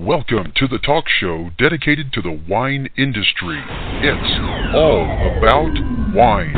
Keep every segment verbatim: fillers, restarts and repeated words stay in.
Welcome to the talk show dedicated to the wine industry. It's all about wine.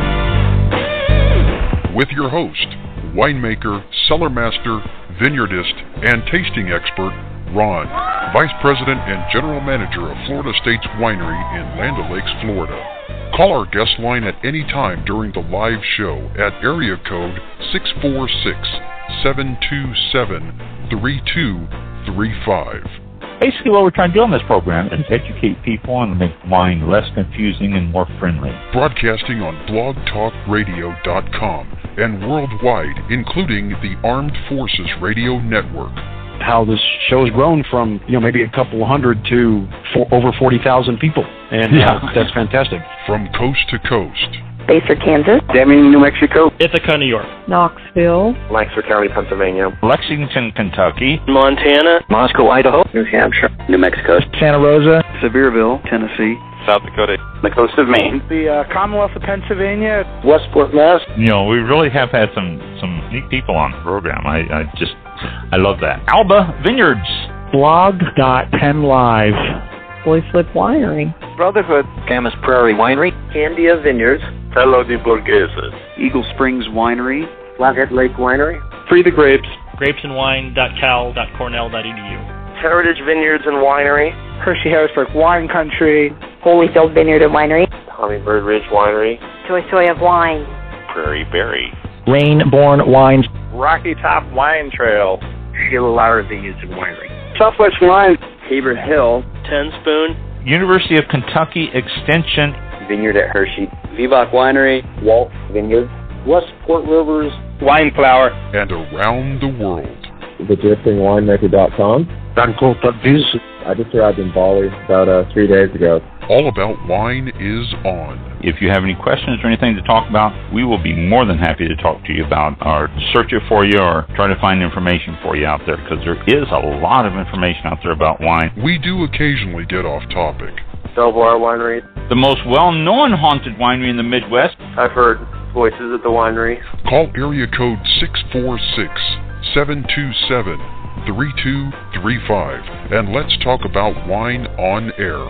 With your host, winemaker, cellar master, vineyardist, and tasting expert, Ron, Vice President and General Manager of Florida States Winery in Land O'Lakes, Florida. Call our guest line at any time during the live show at area code six four six, seven two seven, three two three five. Basically, what we're trying to do on this program is educate people and make wine less confusing and more friendly. Broadcasting on blog talk radio dot com and worldwide, including the Armed Forces Radio Network. How this show has grown from, you know, maybe a couple hundred to four, over forty thousand people. And yeah. uh, that's fantastic. From coast to coast. Baser, Kansas. Deming, New Mexico. Ithaca, New York. Knoxville. Lancaster County, Pennsylvania. Lexington, Kentucky. Montana. Moscow, Idaho. New Hampshire. New Mexico. Santa Rosa. Sevierville, Tennessee. South Dakota. The coast of Maine. The uh, Commonwealth of Pennsylvania. Westport, Mass. You know, we really have had some, some neat people on the program. I, I just, I love that. Alba Vineyards. blog dot penn live. Boyslip Winery. Brotherhood. Camas Prairie Winery. Candia Vineyards. Fellow de Burgueses. Eagle Springs Winery. Flathead Lake Winery. Free the Grapes. grapes and wine dot cal dot cornell dot e d u. Heritage Vineyards and Winery. Hershey Harrisburg Wine Country. Holyfield Vineyard and Winery. Hummingbird Ridge Winery. Joy Soy of Wine. Prairie Berry. Rainborn Wines. Rocky Top Wine Trail. Sheila Lauer Vineyards and Winery. Southwest Wine. Tabor Hill. Ten Spoon. University of Kentucky Extension. Vineyard at Hershey. Vivac Winery. Walt Vineyard. Westport Rivers. Wine Flower. And around the world. the drifting winemaker dot com. Banco.biz. I just arrived in Bali about uh, three days ago. All About Wine is on. If you have any questions or anything to talk about, we will be more than happy to talk to you about or search it for you or try to find information for you out there, because there is a lot of information out there about wine. We do occasionally get off topic. Belvoir Winery. The most well-known haunted winery in the Midwest. I've heard voices at the winery. Call area code six four six, seven two seven, three two three five and let's talk about wine on air.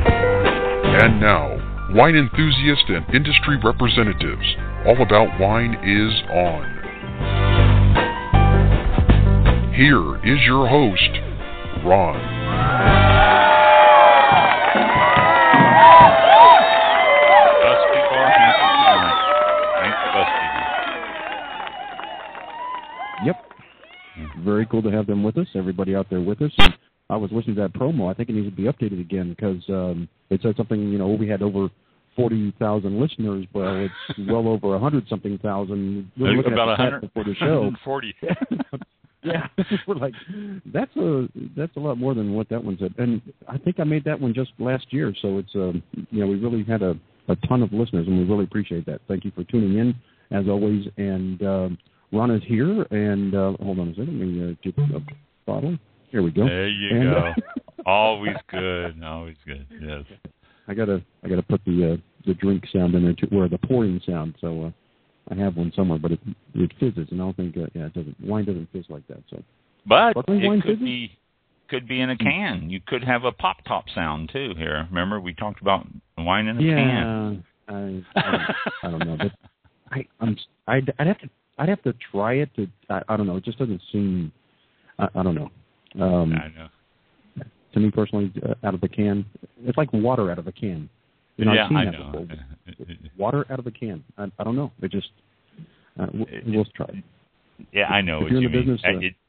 And now, wine enthusiasts and industry representatives, All About Wine is on. Here is your host, Ron. Bus people are happy tonight. Thanks to bus people. Yep. Very cool to have them with us, everybody out there with us. And I was listening to that promo. I think it needs to be updated again because um, it said something, you know, we had over forty thousand listeners. Well, it's well over one hundred something thousand. We were looking about at the stats before the show. one hundred forty. Yeah, we're like, that's a that's a lot more than what that one said. And I think I made that one just last year. So it's, um, you know, we really had a, a ton of listeners, and we really appreciate that. Thank you for tuning in, as always. And um, Ron is here. And uh, hold on a second. Let me uh, get a bottle. Here we go. There you and, go. Uh, always good. Always good. Yes. I gotta I gotta put the uh, the drink sound in there too, or the pouring sound. So uh, I have one somewhere, but it it fizzes, and I don't think uh, yeah it doesn't. Wine doesn't fizz like that. So, but Sparkling it wine could fizzes? be could be in a can. You could have a pop top sound too. Here, remember we talked about wine in a yeah, can. I, I I don't know, but I I'm I'd, I'd have to I'd have to try it to I, I don't know. It just doesn't seem I, I don't know. Um, I know. To me personally, uh, out of a can, it's like water out of a can. You know, yeah, I've seen I that know. before. Water out of a can. I, I don't know. It just uh, we'll, we'll try it. Yeah, I know. If what you're you in the mean. business, uh, it,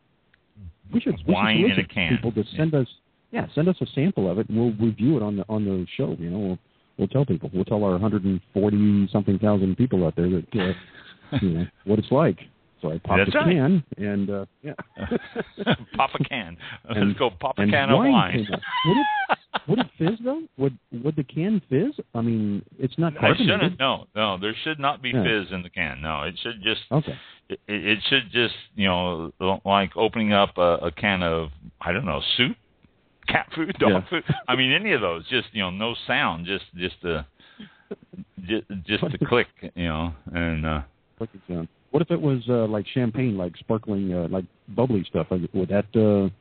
we should we wine should in a solicit can. people to send us yeah send us a sample of it, and we'll review it on the on the show. You know, we'll we'll tell people. We'll tell our one hundred forty something thousand people out there that uh, you know what it's like. So I pop That's a right. can, and uh, yeah. Pop a can. Let's And- go pop a and can of wine. came out. Would it, would it fizz, though? Would would the can fizz? I mean, it's not I carbonated. shouldn't. No, no. There should not be Yeah. fizz in the can. No, it should just. Okay. It, it should just, you know, like opening up a, a can of, I don't know, soup, cat food, dog Yeah. food. I mean, any of those. Just, you know, no sound. Just, just a, just, just a click. You know, and. uh Click it sound. What if it was uh, like champagne, like sparkling, uh, like bubbly stuff? Like, would that uh,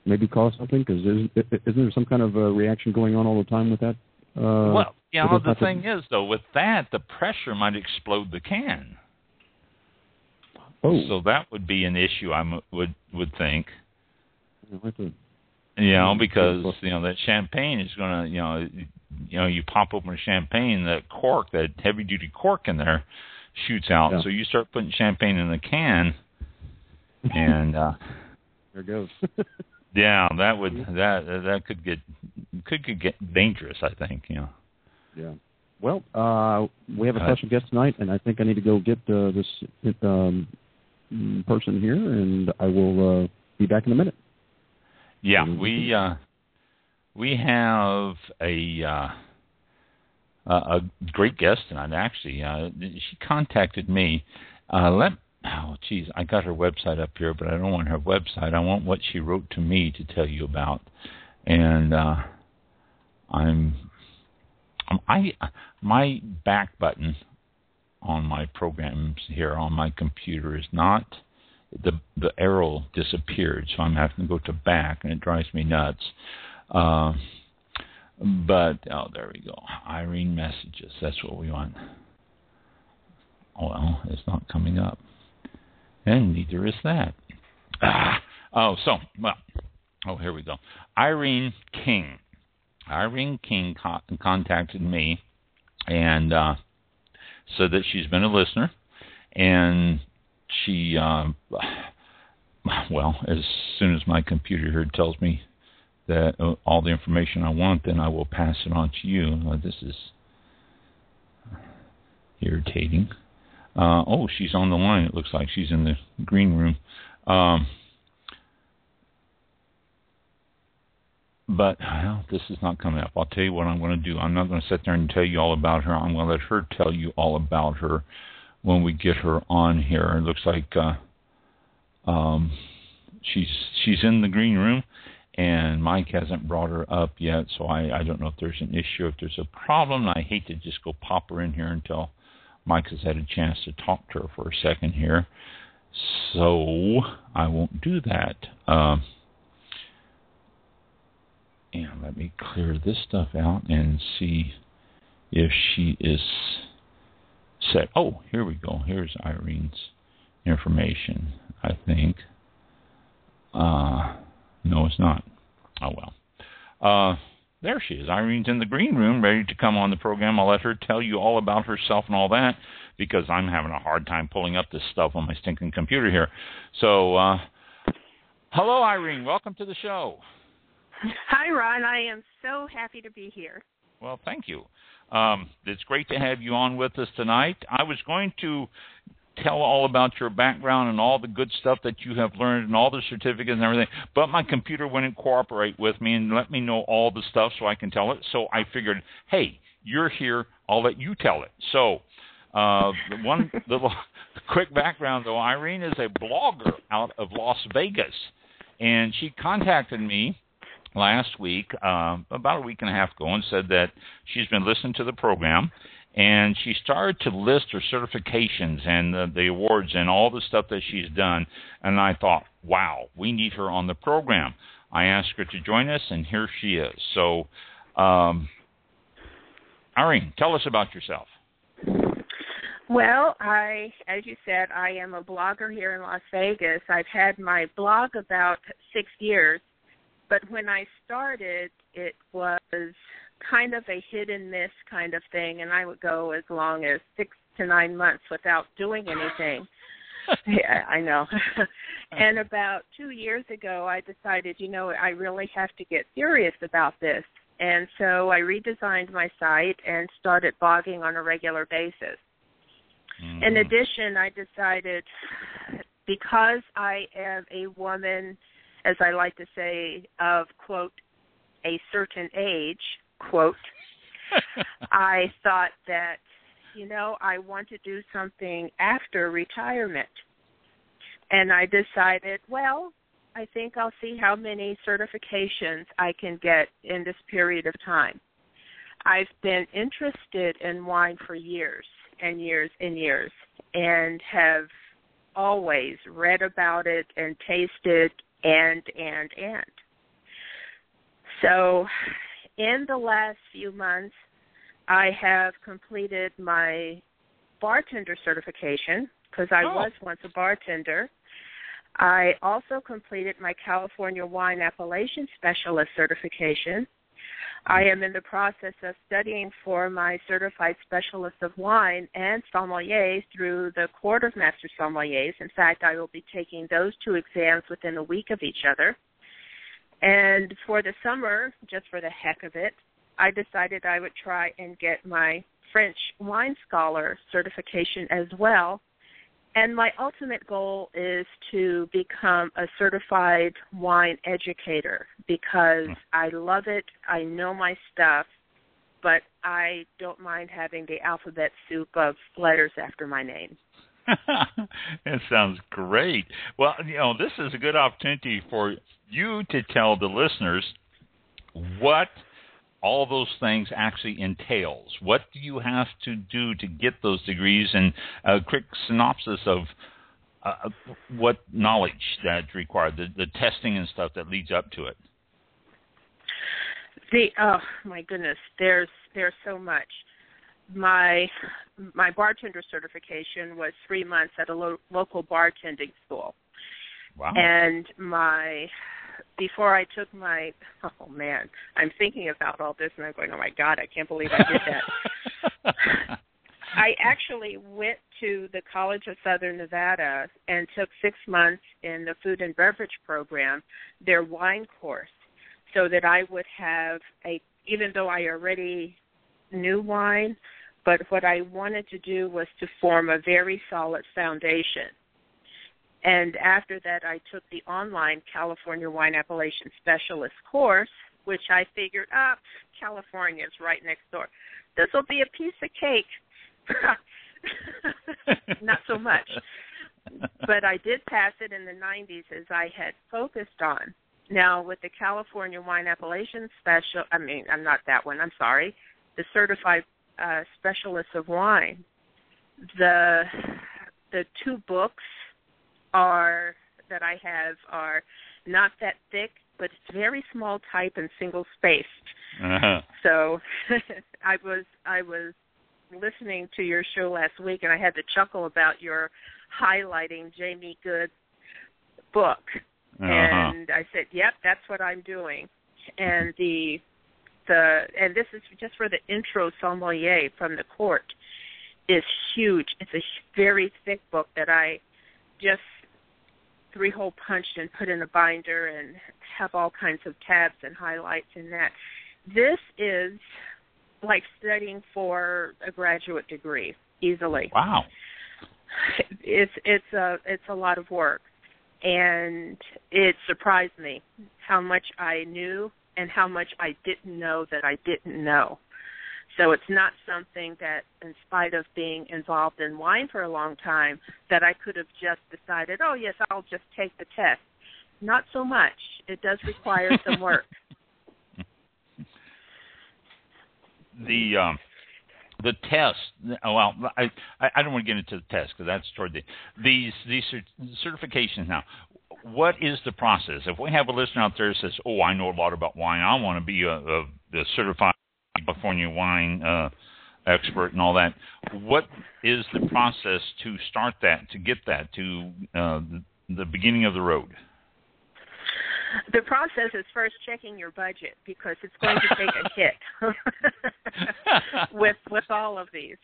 maybe cause something? Because isn't, isn't there some kind of uh, reaction going on all the time with that? Uh, well, you know, the of... thing is, though, with that, the pressure might explode the can. Oh. So that would be an issue, I m- would would think. To... You know, because you know that champagne is going to, you know, you know, you pop open a champagne, that cork, that heavy duty cork in there, shoots out. Yeah. So you start putting champagne in the can, and uh, there it goes. yeah, that would that that could get could could get dangerous, I think. You know. Yeah. Well, uh, we have a uh, special guest tonight, and I think I need to go get uh, this um, person here, and I will uh, be back in a minute. Yeah, we uh, we have a uh, a great guest tonight. Actually, uh, she contacted me. Uh, let oh, geez, I got her website up here, but I don't want her website. I want what she wrote to me to tell you about, and uh, I'm. I my back button on my programs here on my computer is not the the arrow disappeared, so I'm having to go to back, and it drives me nuts. Uh, but oh, there we go. Irene messages. That's what we want. Well, it's not coming up, and neither is that. Ah, oh, so well. Oh, here we go. Irene King. Irene King co- contacted me and uh, said that she's been a listener, and she, uh, well, as soon as my computer here tells me that uh, all the information I want, then I will pass it on to you. Uh, this is irritating. Uh, oh, she's on the line. It looks like she's in the green room. Um, But well, this is not coming up. I'll tell you what I'm going to do. I'm not going to sit there and tell you all about her. I'm going to let her tell you all about her when we get her on here. It looks like uh, um, she's she's in the green room, and Mike hasn't brought her up yet. So I, I don't know if there's an issue, if there's a problem. I hate to just go pop her in here until Mike has had a chance to talk to her for a second here. So I won't do that. Uh, And let me clear this stuff out and see if she is set. Oh, here we go. Here's Irene's information, I think. Uh, no, it's not. Oh, well. Uh, there she is. Irene's in the green room, ready to come on the program. I'll let her tell you all about herself and all that, because I'm having a hard time pulling up this stuff on my stinking computer here. So, uh, hello, Irene. Welcome to the show. Hi, Ron. I am so happy to be here. Well, thank you. Um, it's great to have you on with us tonight. I was going to tell all about your background and all the good stuff that you have learned and all the certificates and everything, but my computer wouldn't cooperate with me and let me know all the stuff so I can tell it. So I figured, hey, you're here. I'll let you tell it. So uh, one little quick background, though. Irene is a blogger out of Las Vegas, and she contacted me last week, uh, about a week and a half ago, and said that she's been listening to the program, and she started to list her certifications and the, the awards and all the stuff that she's done, and I thought, wow, we need her on the program. I asked her to join us, and here she is. So, um, Irene, tell us about yourself. Well, I, as you said, I am a blogger here in Las Vegas. I've had my blog about six years. But when I started, it was kind of a hit and miss kind of thing, and I would go as long as six to nine months without doing anything. Yeah, I know. And about two years ago, I decided, you know, I really have to get serious about this. And so I redesigned my site and started blogging on a regular basis. Mm-hmm. In addition, I decided, because I am a woman, as I like to say, of, quote, a certain age, quote, I thought that, you know, I want to do something after retirement. And I decided, well, I think I'll see how many certifications I can get in this period of time. I've been interested in wine for years and years and years, and have always read about it and tasted and, and, and. So in the last few months, I have completed my bartender certification because I oh. was once a bartender. I also completed my California Wine Appellation Specialist certification. I am in the process of studying for my Certified Specialist of Wine and Sommelier through the Court of Master Sommeliers. In fact, I will be taking those two exams within a week of each other. And for the summer, just for the heck of it, I decided I would try and get my French Wine Scholar certification as well. And my ultimate goal is to become a certified wine educator because I love it. I know my stuff, but I don't mind having the alphabet soup of letters after my name. That sounds great. Well, you know, this is a good opportunity for you to tell the listeners what all those things actually entails. What do you have to do to get those degrees, and a quick synopsis of uh, what knowledge that's required, the, the testing and stuff that leads up to it. The oh my goodness, there's there's so much. My my bartender certification was three months at a lo- local bartending school. Wow. And my Before I took my, oh man, I'm thinking about all this and I'm going, oh my God, I can't believe I did that. I actually went to the College of Southern Nevada and took six months in the food and beverage program, their wine course, so that I would have a, even though I already knew wine, but what I wanted to do was to form a very solid foundation. And after that, I took the online California Wine Appellation Specialist course, which I figured, ah, California is right next door. This will be a piece of cake. Not so much. But I did pass it in the nineties as I had focused on. Now, with the California Wine Appellation Special, I mean, I'm not that one, I'm sorry, the Certified uh, Specialist of Wine, the the two books are that I have are not that thick, but it's very small type and single spaced. Uh-huh. So I was I was listening to your show last week, and I had to chuckle about your highlighting Jamie Good's book. Uh-huh. And I said, "Yep, that's what I'm doing." And the the and this is just for the intro sommelier from the court is huge. It's a very thick book that I just three-hole punched and put in a binder and have all kinds of tabs and highlights in that. This is like studying for a graduate degree easily. Wow. It's it's a it's a lot of work, and it surprised me how much I knew and how much I didn't know that I didn't know. So it's not something that, in spite of being involved in wine for a long time, that I could have just decided, oh, yes, I'll just take the test. Not so much. It does require some work. The um, the test. Well, I I don't want to get into the test because that's toward the these these certifications now. What is the process? If we have a listener out there that says, "Oh, I know a lot about wine. I want to be a, a, a certified California wine uh, expert and all that," what is the process to start that, to get that, to uh, the, the beginning of the road? The process is first checking your budget because it's going to take a hit with with all of these.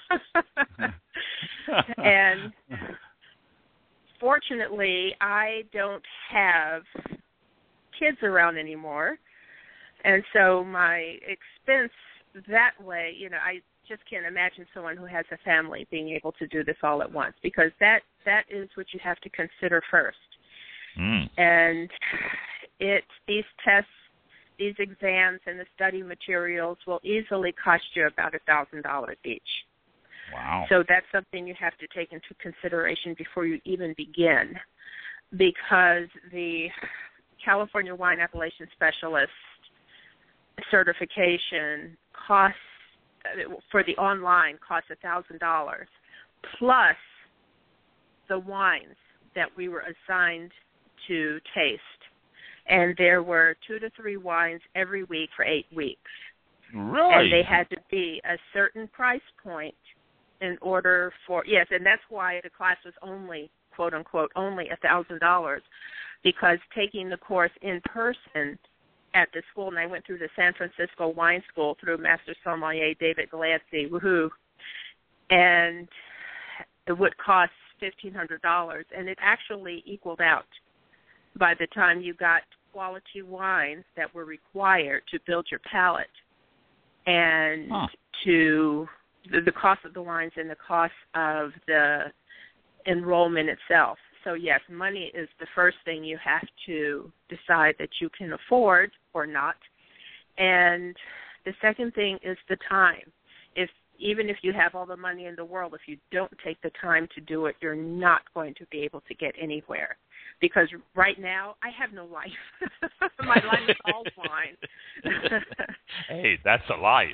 And fortunately, I don't have kids around anymore. And so my expense that way, you know, I just can't imagine someone who has a family being able to do this all at once, because that, that is what you have to consider first. Mm. And it these tests, these exams, and the study materials will easily cost you about a thousand dollars each. Wow. So that's something you have to take into consideration before you even begin, because the California Wine Appellation Specialist certification costs, for the online, costs a thousand dollars, plus the wines that we were assigned to taste. and there were two to three wines every week for eight weeks. Really? And they had to be a certain price point in order for, yes, and that's why the class was only, quote unquote, only one thousand dollars, because taking the course in person at the school, and I went through the San Francisco Wine School through Master Sommelier David Glancy, woohoo, and it would cost fifteen hundred dollars, and it actually equaled out by the time you got quality wines that were required to build your palate and huh. to the, the cost of the wines and the cost of the enrollment itself. So, yes, money is the first thing you have to decide that you can afford or not. And the second thing is the time. If even if you have all the money in the world, if you don't take the time to do it, you're not going to be able to get anywhere. Because right now, I have no life. My life is all wine. Hey, that's a life.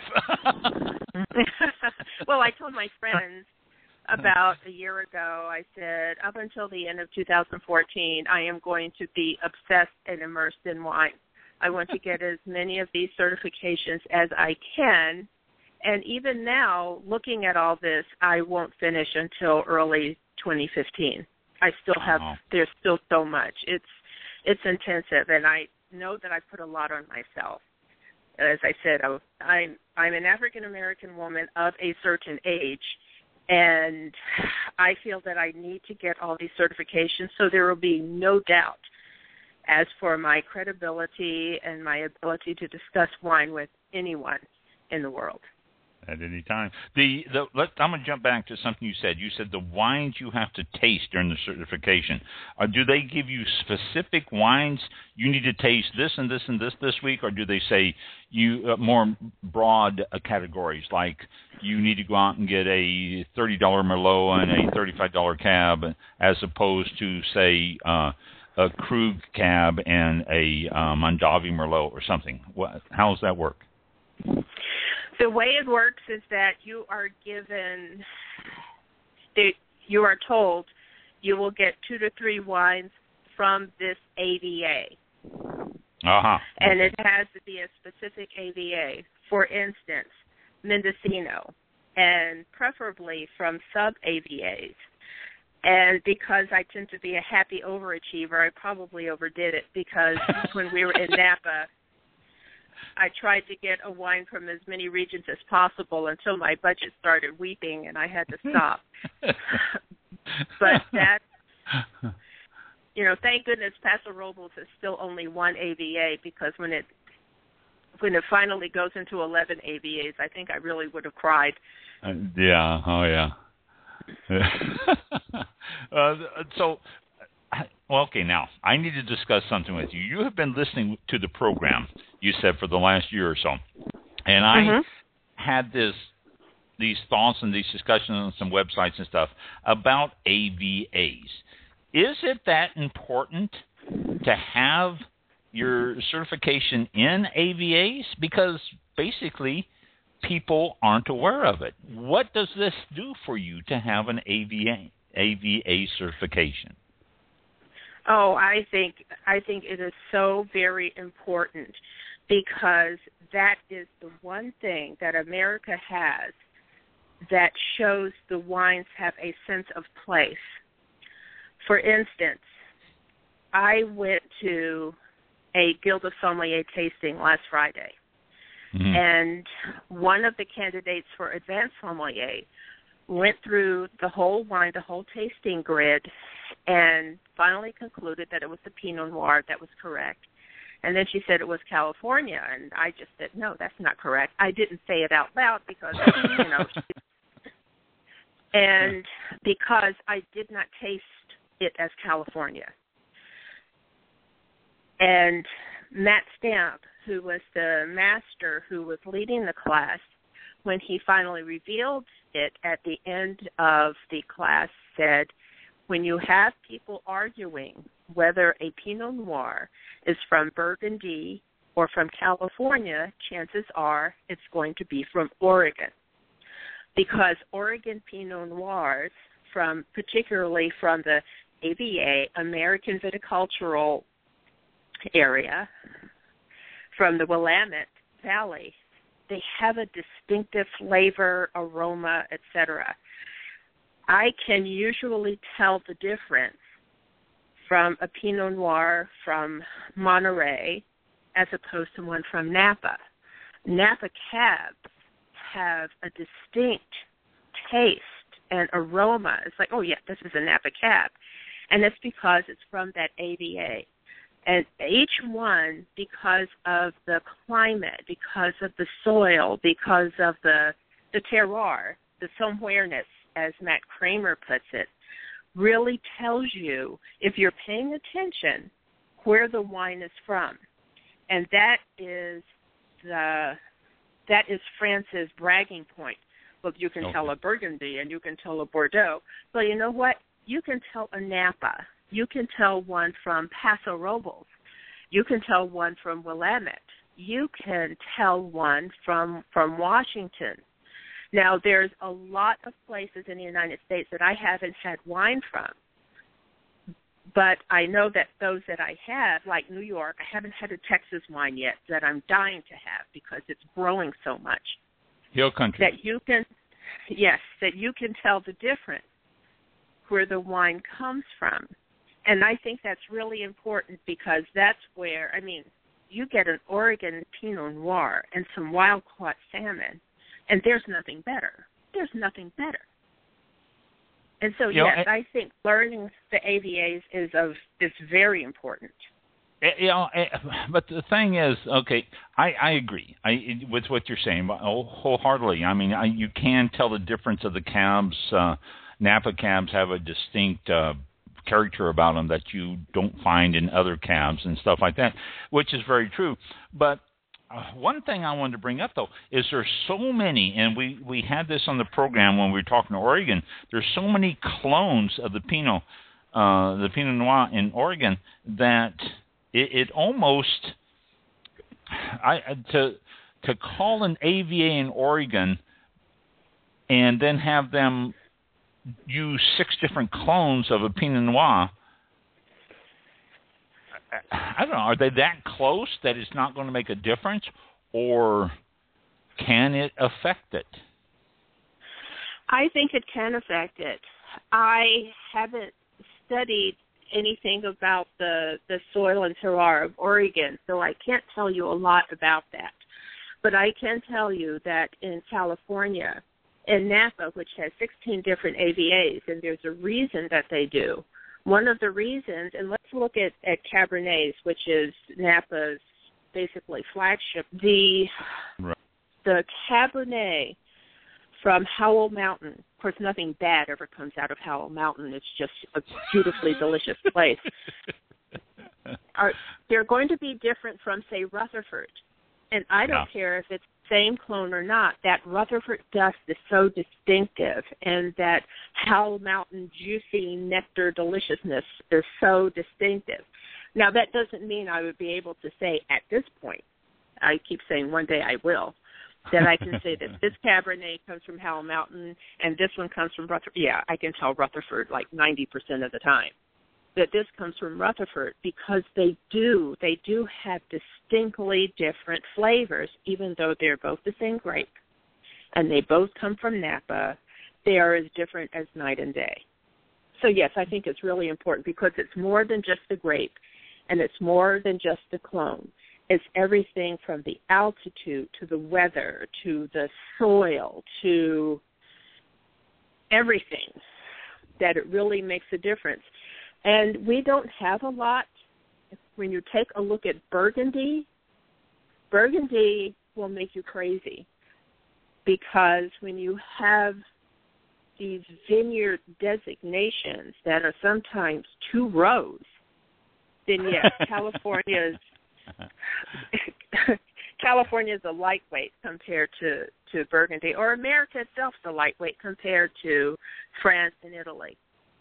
Well, I told my friends about a year ago, I said, up until the end of two thousand fourteen, I am going to be obsessed and immersed in wine. I want to get as many of these certifications as I can. And even now, looking at all this, I won't finish until early twenty fifteen. I still have, oh. there's still so much. It's it's intensive, and I know that I put a lot on myself. As I said, I, I'm, I'm an African-American woman of a certain age, and I feel that I need to get all these certifications so there will be no doubt as for my credibility and my ability to discuss wine with anyone in the world. At any time. The, the let, I'm going to jump back to something you said. You said the wines you have to taste during the certification. Uh, do they give you specific wines? You need to taste this and this and this this week, or do they say you uh, more broad uh, categories like you need to go out and get a thirty dollar Merlot and a thirty-five dollar Cab, as opposed to say uh, a Krug Cab and a um, Mondavi Merlot or something? What, how does that work? The way it works is that you are given, you are told you will get two to three wines from this A V A. Uh-huh. And it has to be a specific A V A. For instance, Mendocino, and preferably from sub-A V As. And because I tend to be a happy overachiever, I probably overdid it, because when we were in Napa, I tried to get a wine from as many regions as possible until my budget started weeping and I had to stop. But that, you know, thank goodness Paso Robles is still only one A V A, because when it when it finally goes into eleven A V As, I think I really would have cried. Uh, yeah, oh yeah. uh, so, well, okay, now, I need to discuss something with you. You have been listening to the program, you said, for the last year or so. And I mm-hmm. had this these thoughts and these discussions on some websites and stuff about A V As. Is it that important to have your certification in A V As? Because basically people aren't aware of it. What does this do for you to have an A V A, A V A certification? Oh, I think I think it is so very important, because that is the one thing that America has that shows the wines have a sense of place. For instance, I went to a Guild of Sommelier tasting last Friday, mm-hmm. and one of the candidates for Advanced Sommelier went through the whole wine, the whole tasting grid, and finally concluded that it was the Pinot Noir that was correct. And then she said it was California, and I just said, no, that's not correct. I didn't say it out loud because, you know, she, and because I did not taste it as California. And Matt Stamp, who was the master who was leading the class, when he finally revealed it at the end of the class, said, when you have people arguing whether a Pinot Noir is from Burgundy or from California, chances are it's going to be from Oregon. Because Oregon Pinot Noirs, from particularly from the A V A, American Viticultural area, from the Willamette Valley, they have a distinctive flavor, aroma, et cetera. I can usually tell the difference from a Pinot Noir from Monterey as opposed to one from Napa. Napa cabs have a distinct taste and aroma. It's like, oh, yeah, this is a Napa cab. And it's because it's from that A V A. And each one, because of the climate, because of the soil, because of the, the terroir, the somewhereness, as Matt Kramer puts it, really tells you, if you're paying attention, where the wine is from. And that is the that is France's bragging point. Well, you can okay. tell a Burgundy and you can tell a Bordeaux. But you know what? You can tell a Napa. You can tell one from Paso Robles. You can tell one from Willamette. You can tell one from from Washington. Now, there's a lot of places in the United States that I haven't had wine from, but I know that those that I have, like New York, I haven't had a Texas wine yet that I'm dying to have because it's growing so much. Hill country. That you can, yes, that you can tell the difference where the wine comes from. And I think that's really important because that's where, I mean, you get an Oregon Pinot Noir and some wild-caught salmon, and there's nothing better. There's nothing better. And so, you yes, know, I think learning the A V As is of is very important. You know, but the thing is, okay, I, I agree I, with what you're saying wholeheartedly. I mean, I, you can tell the difference of the cabs. Uh, Napa cabs have a distinct uh, character about them that you don't find in other cabs and stuff like that, which is very true. But uh, one thing I wanted to bring up, though, is there's so many, and we, we had this on the program when we were talking to Oregon, there's so many clones of the Pinot, uh, the Pinot Noir in Oregon that it, it almost, I to to call an A V A in Oregon and then have them use six different clones of a Pinot Noir, I don't know, are they that close that it's not going to make a difference, or can it affect it? I think it can affect it. I haven't studied anything about the, the soil and terroir of Oregon, so I can't tell you a lot about that. But I can tell you that in California, in Napa, which has sixteen different A V As, and there's a reason that they do. One of the reasons, and let's look at, at Cabernets, which is Napa's basically flagship. The right. the Cabernet from Howell Mountain, of course, nothing bad ever comes out of Howell Mountain. It's just a beautifully delicious place. Are, they're going to be different from, say, Rutherford. And I don't yeah. care if it's the same clone or not. That Rutherford dust is so distinctive, and that Howell Mountain juicy nectar deliciousness is so distinctive. Now, that doesn't mean I would be able to say at this point, I keep saying one day I will, that I can say that this Cabernet comes from Howell Mountain and this one comes from Rutherford. Yeah, I can tell Rutherford like ninety percent of the time that this comes from Rutherford, because they do, they do have distinctly different flavors, even though they're both the same grape, and they both come from Napa. They are as different as night and day. So, yes, I think it's really important because it's more than just the grape, and it's more than just the clone. It's everything from the altitude to the weather to the soil to everything that it really makes a difference. And we don't have a lot. When you take a look at Burgundy, Burgundy will make you crazy, because when you have these vineyard designations that are sometimes two rows, then yes, California's California's a lightweight compared to, to Burgundy, or America itself is a lightweight compared to France and Italy.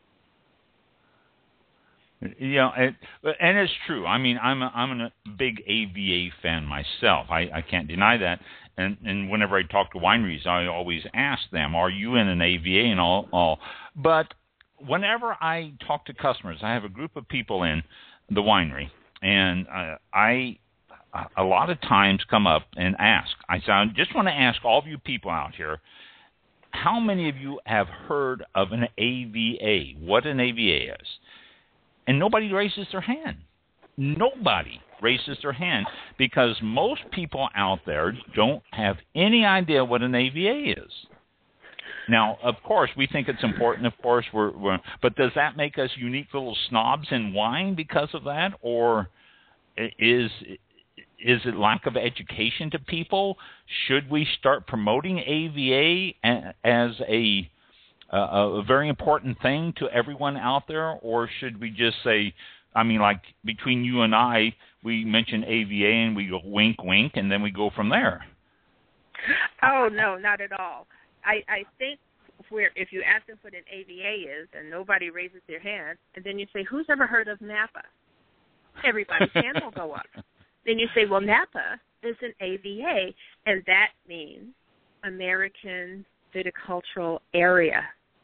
You know, and, and it's true. I mean, I'm a, I'm a big A V A fan myself. I, I can't deny that. And and whenever I talk to wineries, I always ask them, "Are you in an A V A?" and all. all. But whenever I talk to customers, I have a group of people in the winery, and uh, I a lot of times come up and ask. I said, I just want to ask all of you people out here, how many of you have heard of an A V A? What an A V A is? And nobody raises their hand. Nobody raises their hand because most people out there don't have any idea what an A V A is. Now, of course, we think it's important. Of course, we're, we're but does that make us unique little snobs in wine because of that, or is is it lack of education to people? Should we start promoting A V A as a a, a very important thing to everyone out there, or should we just say, I mean, like between you and I, we mention A V A and we go wink, wink, and then we go from there? Oh, no, not at all. I, I think where if you ask them what an A V A is and nobody raises their hand, and then you say, who's ever heard of Napa? Everybody's hand will go up. Then you say, well, Napa is an A V A, and that means American Viticultural Area.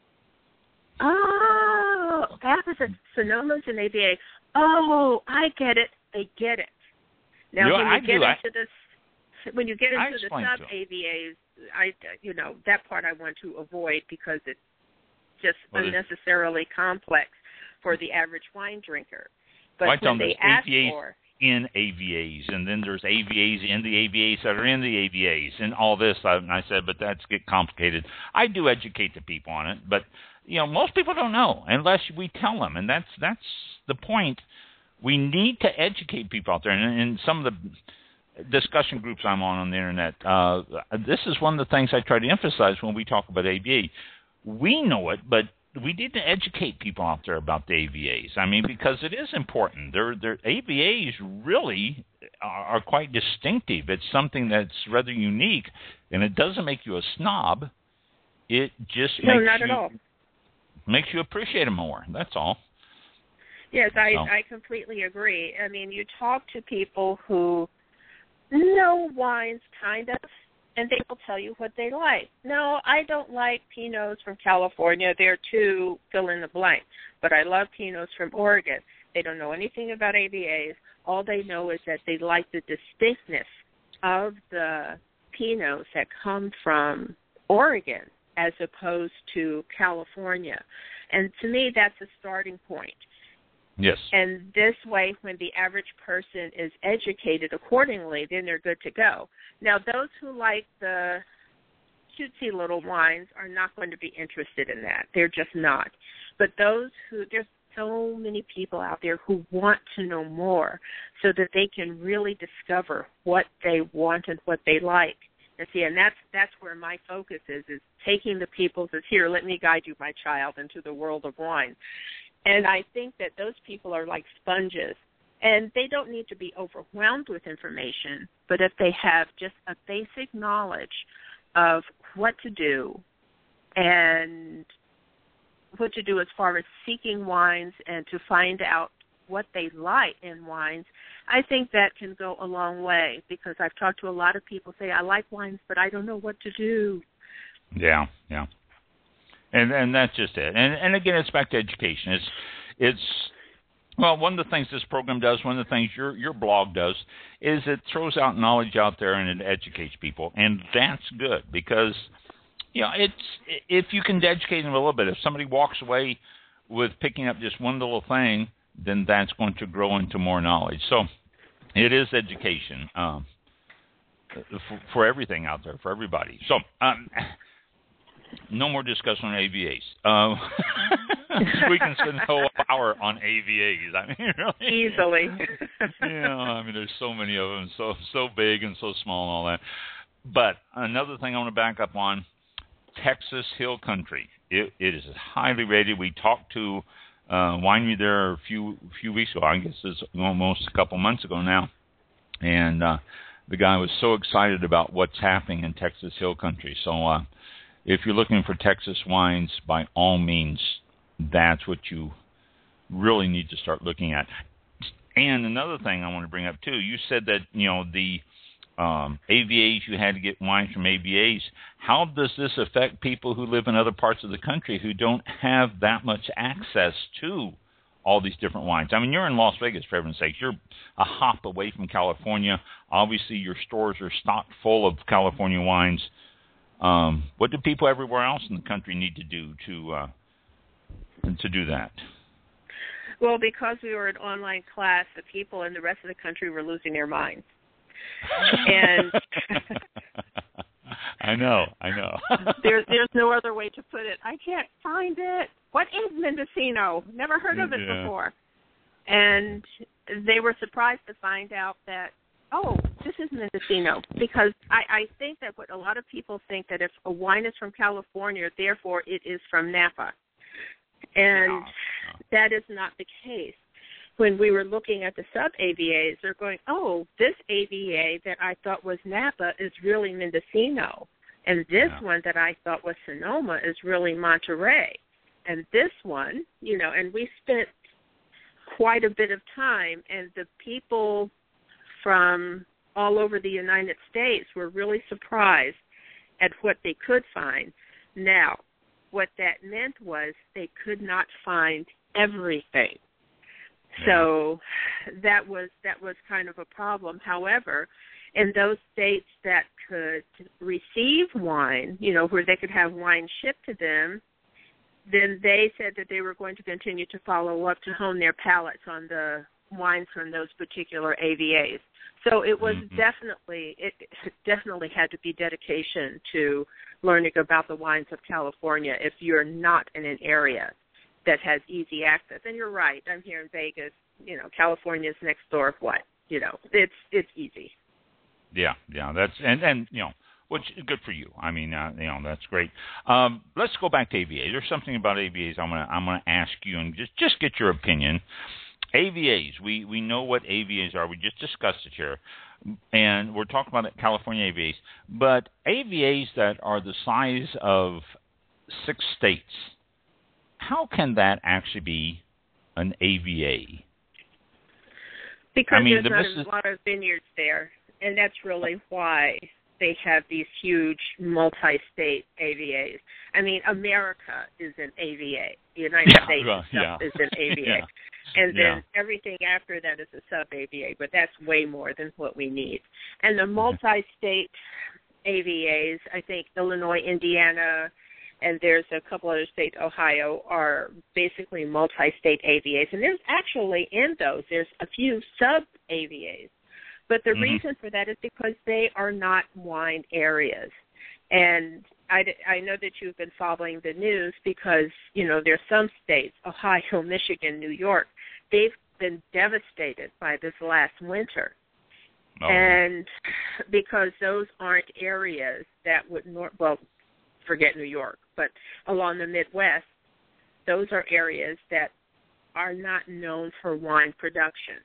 Oh, Napa is a Sonoma's an A V A. Oh, I get it. They get it. Now, you know, when you I get do. into I, the when you get I into the explain sub to 'em. A V As, I you know that part I want to avoid because it's just Well, there's- unnecessarily complex for the average wine drinker. But Well, I tell when them they there's ask A V As for in A V As, and then there's A V As in the A V As that are in the A V As, and all this. And I said, but that's get complicated. I do educate the people on it, but you know, most people don't know unless we tell them, and that's that's the point. We need to educate people out there, and in some of the discussion groups I'm on on the internet, uh, this is one of the things I try to emphasize when we talk about A V A. We know it, but we need to educate people out there about the A V As. I mean, because it is important. They're, they're, A V As really are, are quite distinctive. It's something that's rather unique, and it doesn't make you a snob. It just no, makes not you at all. makes you appreciate them more. That's all. Yes, I, So. I completely agree. I mean, you talk to people who know wines, kind of, and they will tell you what they like. No, I don't like Pinots from California. They're too fill in the blank. But I love Pinots from Oregon. They don't know anything about A V As. All they know is that they like the distinctness of the Pinots that come from Oregon as opposed to California. And to me, that's a starting point. Yes. And this way, when the average person is educated accordingly, then they're good to go. Now, those who like the cutesy little wines are not going to be interested in that. They're just not. But those who, there's so many people out there who want to know more so that they can really discover what they want and what they like. And see, and that's that's where my focus is, is taking the people says, here, let me guide you, my child, into the world of wine. And I think that those people are like sponges, and they don't need to be overwhelmed with information, but if they have just a basic knowledge of what to do and what to do as far as seeking wines and to find out what they like in wines, I think that can go a long way because I've talked to a lot of people say, I like wines, but I don't know what to do. Yeah, yeah. And and that's just it. And and again, it's back to education. It's it's well, one of the things this program does, one of the things your your blog does, is it throws out knowledge out there and it educates people, and that's good because you know it's if you can educate them a little bit. If somebody walks away with picking up just one little thing, then that's going to grow into more knowledge. So it is education um, for, for everything out there, for everybody. So. Um, No more discussion on A V As. Uh, we can spend a whole hour on A V As. I mean, really. Easily. Yeah, I mean, there's so many of them, so so big and so small and all that. But another thing I want to back up on, Texas Hill Country. It, it is highly rated. We talked to uh, winery there a few few weeks ago. I guess it's almost a couple months ago now, and uh, the guy was so excited about what's happening in Texas Hill Country. So. Uh, If you're looking for Texas wines, by all means, that's what you really need to start looking at. And another thing I want to bring up, too, you said that, you know, the um, A V As, you had to get wines from A V As. How does this affect people who live in other parts of the country who don't have that much access to all these different wines. I mean, you're in Las Vegas, for heaven's sake. You're a hop away from California. Obviously, your stores are stocked full of California wines. Um, what do people everywhere else in the country need to do to uh, to do that? Well, because we were an online class, the people in the rest of the country were losing their minds. And I know, I know. there's there's no other way to put it. I can't find it. What is Mendocino? Never heard of it yeah. before. And they were surprised to find out that, oh, this is Mendocino. Because I, I think that what a lot of people think that if a wine is from California, therefore it is from Napa. And yeah. that is not the case. When we were looking at the sub-A V As, they're going, oh, this A V A that I thought was Napa is really Mendocino. And this yeah. one that I thought was Sonoma is really Monterey. And this one, you know, and we spent quite a bit of time, and the people from all over the United States were really surprised at what they could find. Now, what that meant was they could not find everything. So that was that was kind of a problem. However, in those states that could receive wine, you know, where they could have wine shipped to them, then they said that they were going to continue to follow up to hone their palates on the wines from those particular A V As. So it was mm-hmm. definitely, it definitely had to be dedication to learning about the wines of California if you're not in an area that has easy access. And you're right, I'm here in Vegas, you know, California's next door, what? You know, it's it's easy. Yeah, yeah, that's, and, and you know, which good for you. I mean, uh, you know, that's great. Um, let's go back to A V As. There's something about A V As I'm gonna I'm gonna ask you and just just get your opinion. A V As, we we know what A V As are. We just discussed it here, and we're talking about California A V As. But A V As that are the size of six states, how can that actually be an A V A? Because I mean, there's the not business... a lot of vineyards there, and that's really why they have these huge multi-state A V As. I mean, America is an A V A. The United yeah, States well, itself yeah. is an A V A. yeah. And then yeah. everything after that is a sub-A V A, but that's way more than what we need. And the multi-state A V As, I think Illinois, Indiana, and there's a couple other states, Ohio, are basically multi-state A V As. And there's actually in those, there's a few sub-A V As. But the mm-hmm. reason for that is because they are not wine areas. And I, I know that you've been following the news because, you know, there's some states, Ohio, Michigan, New York, they've been devastated by this last winter. Oh. And because those aren't areas that would, nor- well, forget New York, but along the Midwest, those are areas that are not known for wine production.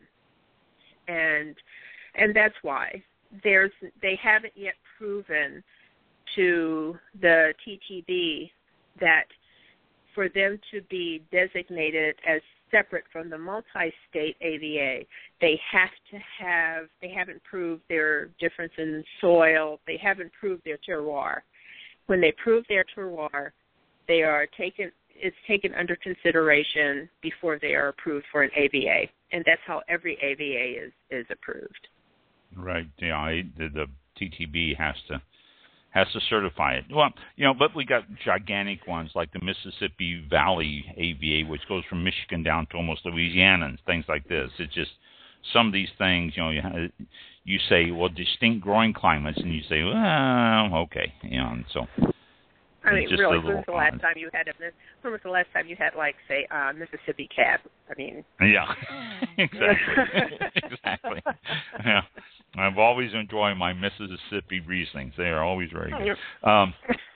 And and that's why there's they haven't yet proven to the T T B that for them to be designated as separate from the multi-state A V A, they have to have, they haven't proved their difference in soil, they haven't proved their terroir. When they prove their terroir, they are taken, it's taken under consideration before they are approved for an A V A, and that's how every A V A is, is approved. Right, yeah, I, the, the T T B has to has to certify it. Well, you know, but we got gigantic ones like the Mississippi Valley A V A, which goes from Michigan down to almost Louisiana and things like this. It's just some of these things, you know, you, you say, well, distinct growing climates, and you say, well, okay, you know, and so. I mean, really, when was the last time you had a, when was the last time you had, like, say, uh, Mississippi Cab? I mean. Yeah, exactly, exactly. Yeah. I've always enjoyed my Mississippi Rieslings. They are always very good. Um,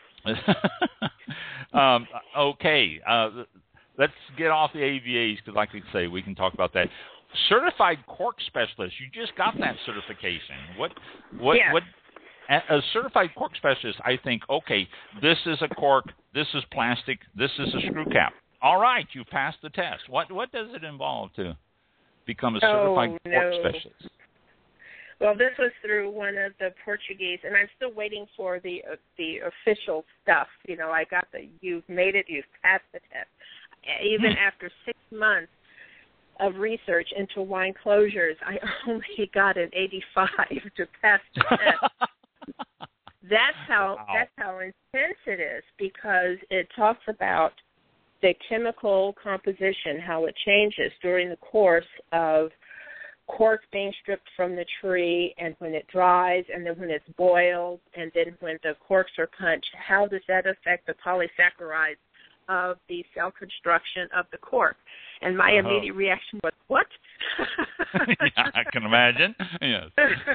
um, okay, uh, let's get off the A V As because, like I say, we can talk about that. Certified cork specialist. You just got that certification. What? What? Yeah. What? A certified cork specialist, I think, okay, this is a cork, this is plastic, this is a screw cap. All right, you passed the test. What what does it involve to become a certified oh, cork no. specialist? Well, this was through one of the Portuguese, and I'm still waiting for the uh, the official stuff. You know, I got the, you've made it, you've passed the test. Even after six months, of research into wine closures. I only got an eighty-five to pass the test. That's how wow. that's how intense it is, because it talks about the chemical composition, how it changes during the course of cork being stripped from the tree, and when it dries, and then when it's boiled, and then when the corks are punched. How does that affect the polysaccharides of the cell construction of the cork? And my uh-huh. immediate reaction was, what? Yeah, I can imagine. Yes.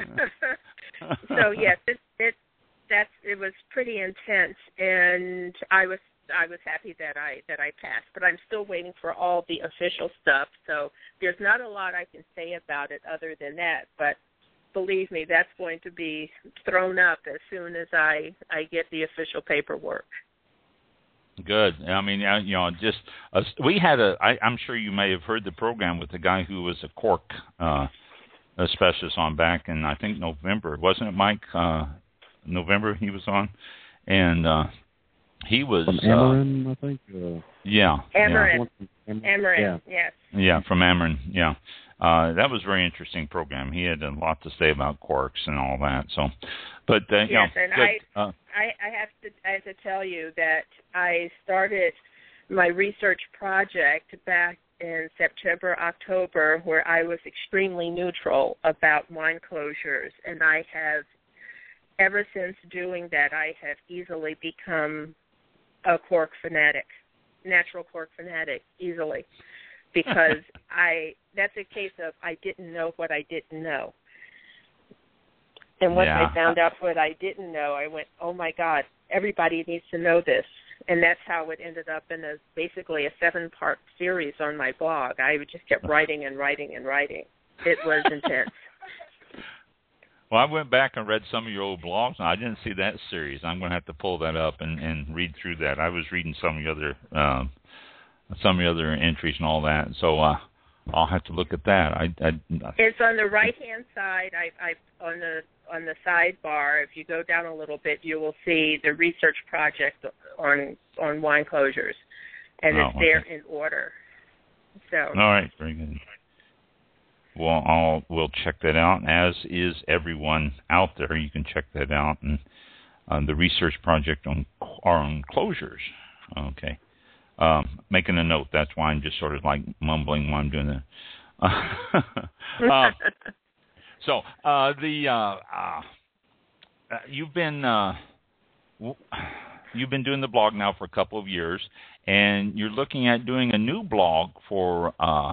So yes, it, it that's it was pretty intense, and I was I was happy that I that I passed. But I'm still waiting for all the official stuff. So there's not a lot I can say about it other than that. But believe me, that's going to be thrown up as soon as I I get the official paperwork. Good. I mean, you know, just uh, we had a. I, I'm sure you may have heard the program with the guy who was a cork uh, a specialist on back in I think November, wasn't it, Mike? Uh, November he was on, and uh, he was from Ameren, uh, I think. Uh, yeah. Ameren. Yeah. Ameren. Yeah. Yes. Yeah, from Ameren. Yeah. Uh, that was a very interesting program. He had a lot to say about corks and all that. So, but uh, yes, you know, and good. I, Uh, I, I have to, I have to tell you that I started my research project back in September, October, where I was extremely neutral about wine closures, and I have, ever since doing that, I have easily become a cork fanatic, natural cork fanatic, easily. Because I, that's a case of I didn't know what I didn't know. And once yeah. I found out what I didn't know, I went, oh my God, everybody needs to know this. And that's how it ended up in a basically a seven-part series on my blog. I just kept writing and writing and writing. It was intense. Well, I went back and read some of your old blogs, and I didn't see that series. I'm going to have to pull that up and, and read through that. I was reading some of the other um, some of the other entries and all that, so uh, I'll have to look at that. I, I, it's on the right-hand side. I, I on the on the sidebar. If you go down a little bit, you will see the research project on on wine closures, and oh, it's there okay. in order. So. All right, very good. Well, I'll we'll check that out. As is everyone out there, you can check that out, and uh, the research project on on closures. Okay. Um, making a note. That's why I'm just sort of like mumbling while I'm doing that. Uh, uh, so uh, the uh, uh, you've been uh, you've been doing the blog now for a couple of years, and you're looking at doing a new blog for uh,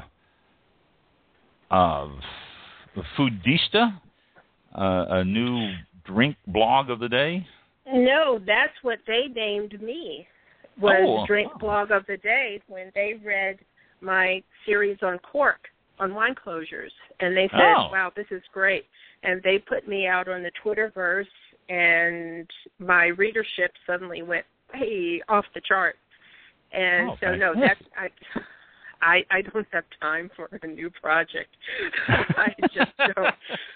uh, Foodista, uh, a new drink blog of the day. No, that's what they named me. Was oh. Drink Blog of the Day when they read my series on cork, on wine closures. And they said, oh. wow, this is great. And they put me out on the Twitterverse, and my readership suddenly went, hey, off the chart. And oh, so, no, that's, I, I, I don't have time for a new project. I just don't.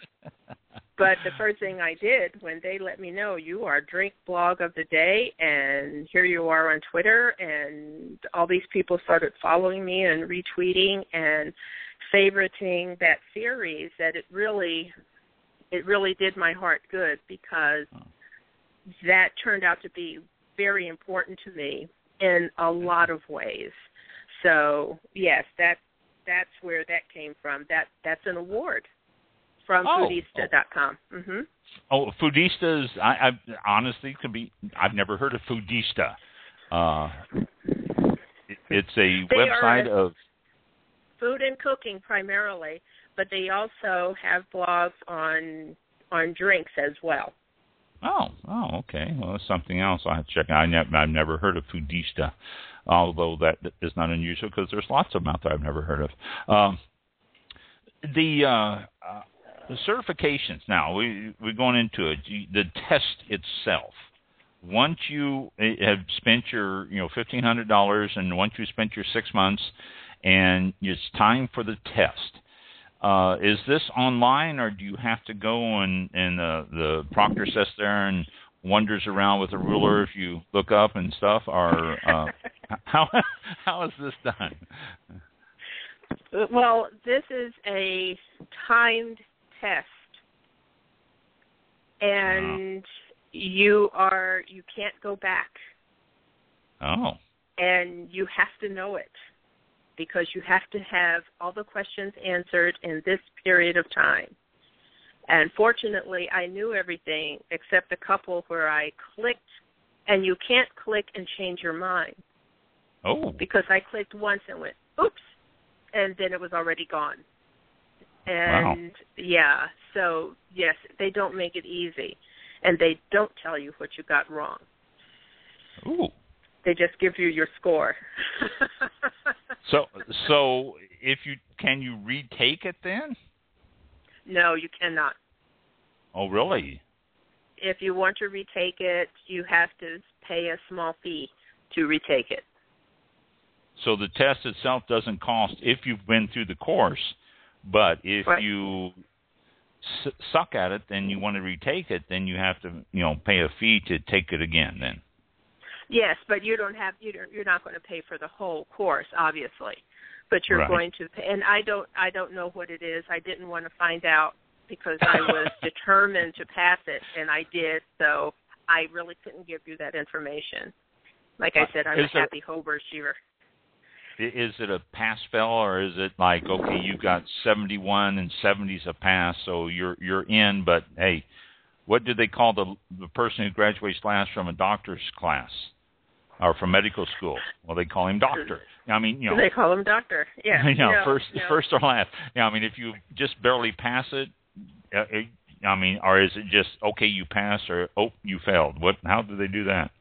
But the first thing I did when they let me know you are Drink Blog of the Day, and here you are on Twitter, and all these people started following me and retweeting and favoriting that series, that it really, it really did my heart good, because that turned out to be very important to me in a lot of ways. So yes, that that's where that came from. That that's an award. From oh, Foodista dot com. Mm-hmm. Oh, Foodistas, I, I honestly could be. I've never heard of Foodista. Uh, it, it's a they website are of food and cooking primarily, but they also have blogs on on drinks as well. Oh, oh, okay. Well, that's something else I have to check out. I never, I've never heard of Foodista, although that is not unusual because there's lots of them out there I've never heard of. Um, the uh, uh, The certifications. Now we we're going into it. The test itself. Once you have spent your you know fifteen hundred dollars, and once you spent your six months, and it's time for the test. Uh, is this online, or do you have to go and and the the proctor sits there and wanders around with a ruler if you look up and stuff, or uh, how how is this done? Well, this is a timed test, and you are you can't go back. Oh. And you have to know it, because you have to have all the questions answered in this period of time. And fortunately, I knew everything except a couple where I clicked, and you can't click and change your mind. Oh. Because I clicked once and went, oops, and then it was already gone. And, wow. yeah, so, yes, they don't make it easy, and they don't tell you what you got wrong. Ooh. They just give you your score. so, so if you can you retake it then? No, you cannot. Oh, really? If you want to retake it, you have to pay a small fee to retake it. So the test itself doesn't cost if you've been through the course, but if right. you s- suck at it, then you want to retake it, then you have to, you know, pay a fee to take it again. Then. Yes, but you don't have you don't, you're not going to pay for the whole course, obviously. But you're right. going to pay, and I don't I don't know what it is. I didn't want to find out because I was determined to pass it, and I did. So I really couldn't give you that information. Like I said, I'm uh, a happy overachiever. Is it a pass-fail, or is it like, okay, you got seventy-one and seventy's a pass, so you're you're in, but hey, what do they call the the person who graduates last from a doctor's class or from medical school? Well, they call him doctor. I mean, you know. They call him doctor, yeah. you know, no, first no. first or last. Yeah, I mean, if you just barely pass it, uh, it, I mean, or is it just, okay, you passed, or, oh, you failed? What? How do they do that?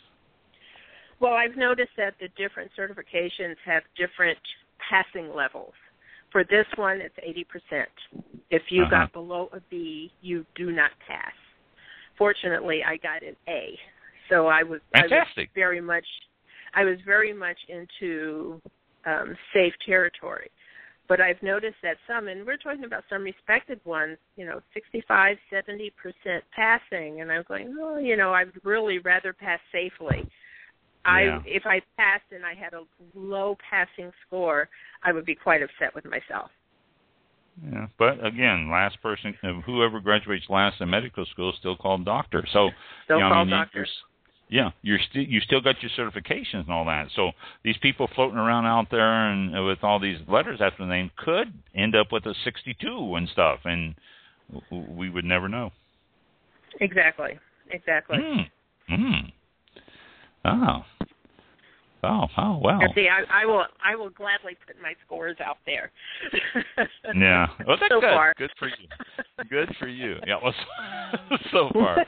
Well, I've noticed that the different certifications have different passing levels. For this one, it's eighty percent. If you uh-huh. got below a B, you do not pass. Fortunately, I got an A, so I was, I was very much, I was very much into um, safe territory. But I've noticed that some, and we're talking about some respected ones, you know, sixty-five, seventy percent passing, and I'm going, oh, you know, I'd really rather pass safely. I, yeah. if I passed and I had a low passing score, I would be quite upset with myself. Yeah, but again, last person, whoever graduates last in medical school is still called doctor. So, still you know, called I mean, doctor. You're, yeah, you're still you still got your certifications and all that. So these people floating around out there and with all these letters after the name could end up with a sixty-two and stuff, and we would never know. Exactly. Exactly. Mm. Mm. Oh. Oh, oh, wow. See, I, I will, I will gladly put my scores out there. yeah. Well, that's so good. Far. Good for you. Good for you. Yeah. Well, so far.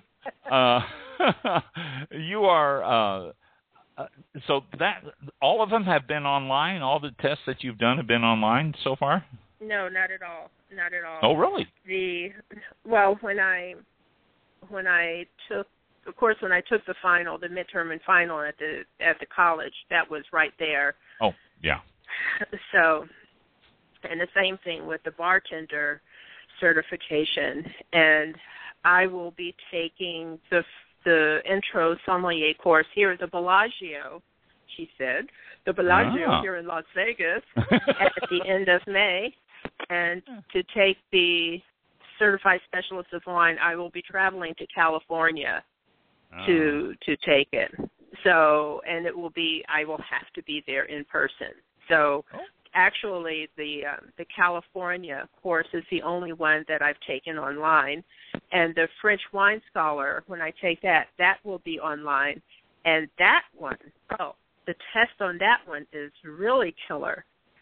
Uh, you are. Uh, uh, so that all of them have been online. All the tests that you've done have been online so far. No, not at all. Not at all. Oh, really? The well, when I when I took. Of course, when I took the final, the midterm and final at the at the college, that was right there. Oh, yeah. So, and the same thing with the bartender certification. And I will be taking the the intro sommelier course here at the Bellagio, she said, the Bellagio ah. here in Las Vegas at the end of May. And to take the certified specialist of wine, I will be traveling to California to to take it. So, and it will be, I will have to be there in person. So, oh. actually, the um, the California course is the only one that I've taken online. And the French Wine Scholar, when I take that, that will be online. And that one, oh, the test on that one is really killer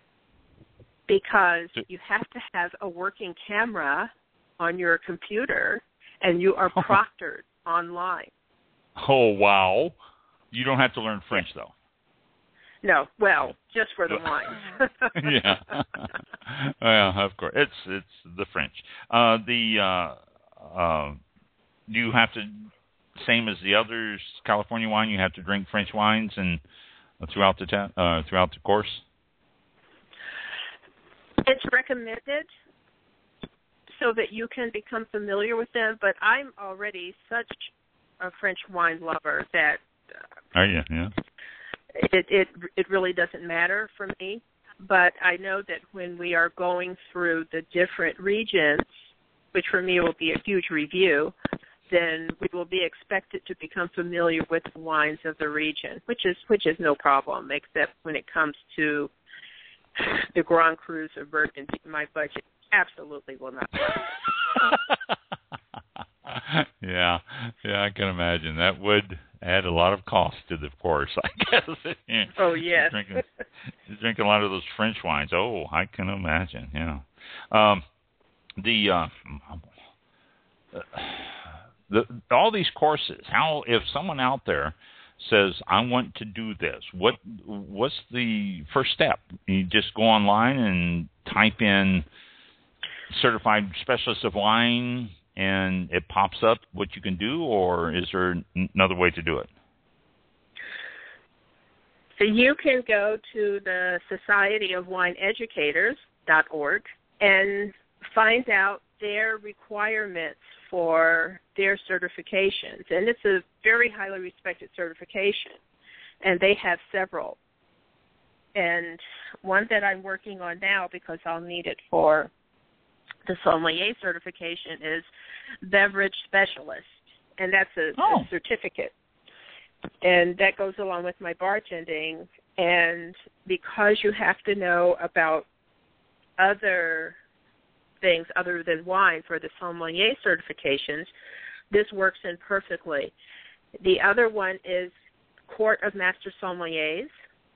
because you have to have a working camera on your computer, and you are proctored online. Oh, wow. You don't have to learn French, though. No, well, just for the wine. yeah. Well, of course. It's it's the French. Uh, the uh, uh, do you have to, same as the others, California wine, you have to drink French wines and uh, throughout the ta- uh, throughout the course? It's recommended so that you can become familiar with them, but I'm already such a French wine lover that uh, oh yeah, yeah. It it it really doesn't matter for me. but I know that when we are going through the different regions, which for me will be a huge review, then we will be expected to become familiar with the wines of the region, which is which is no problem, except when it comes to the Grand Crus of Burgundy. My budget absolutely will not. yeah, yeah, I can imagine that would add a lot of cost to the course, I guess. Oh yes, drinking, drinking a lot of those French wines. Oh, I can imagine. Yeah, um, the. Uh, The, all these courses, how if someone out there says, I want to do this, what what's the first step? You just go online and type in certified specialist of wine and it pops up what you can do, or is there another way to do it? So you can go to the Society of Wine Educators dot org and find out their requirements for their certifications. And it's a very highly respected certification, and they have several. And one that I'm working on now, because I'll need it for the sommelier certification, is beverage specialist, and that's a, oh. a certificate. And that goes along with my bartending. And because you have to know about other things other than wine for the sommelier certifications, this works in perfectly. The other one is Court of Master Sommeliers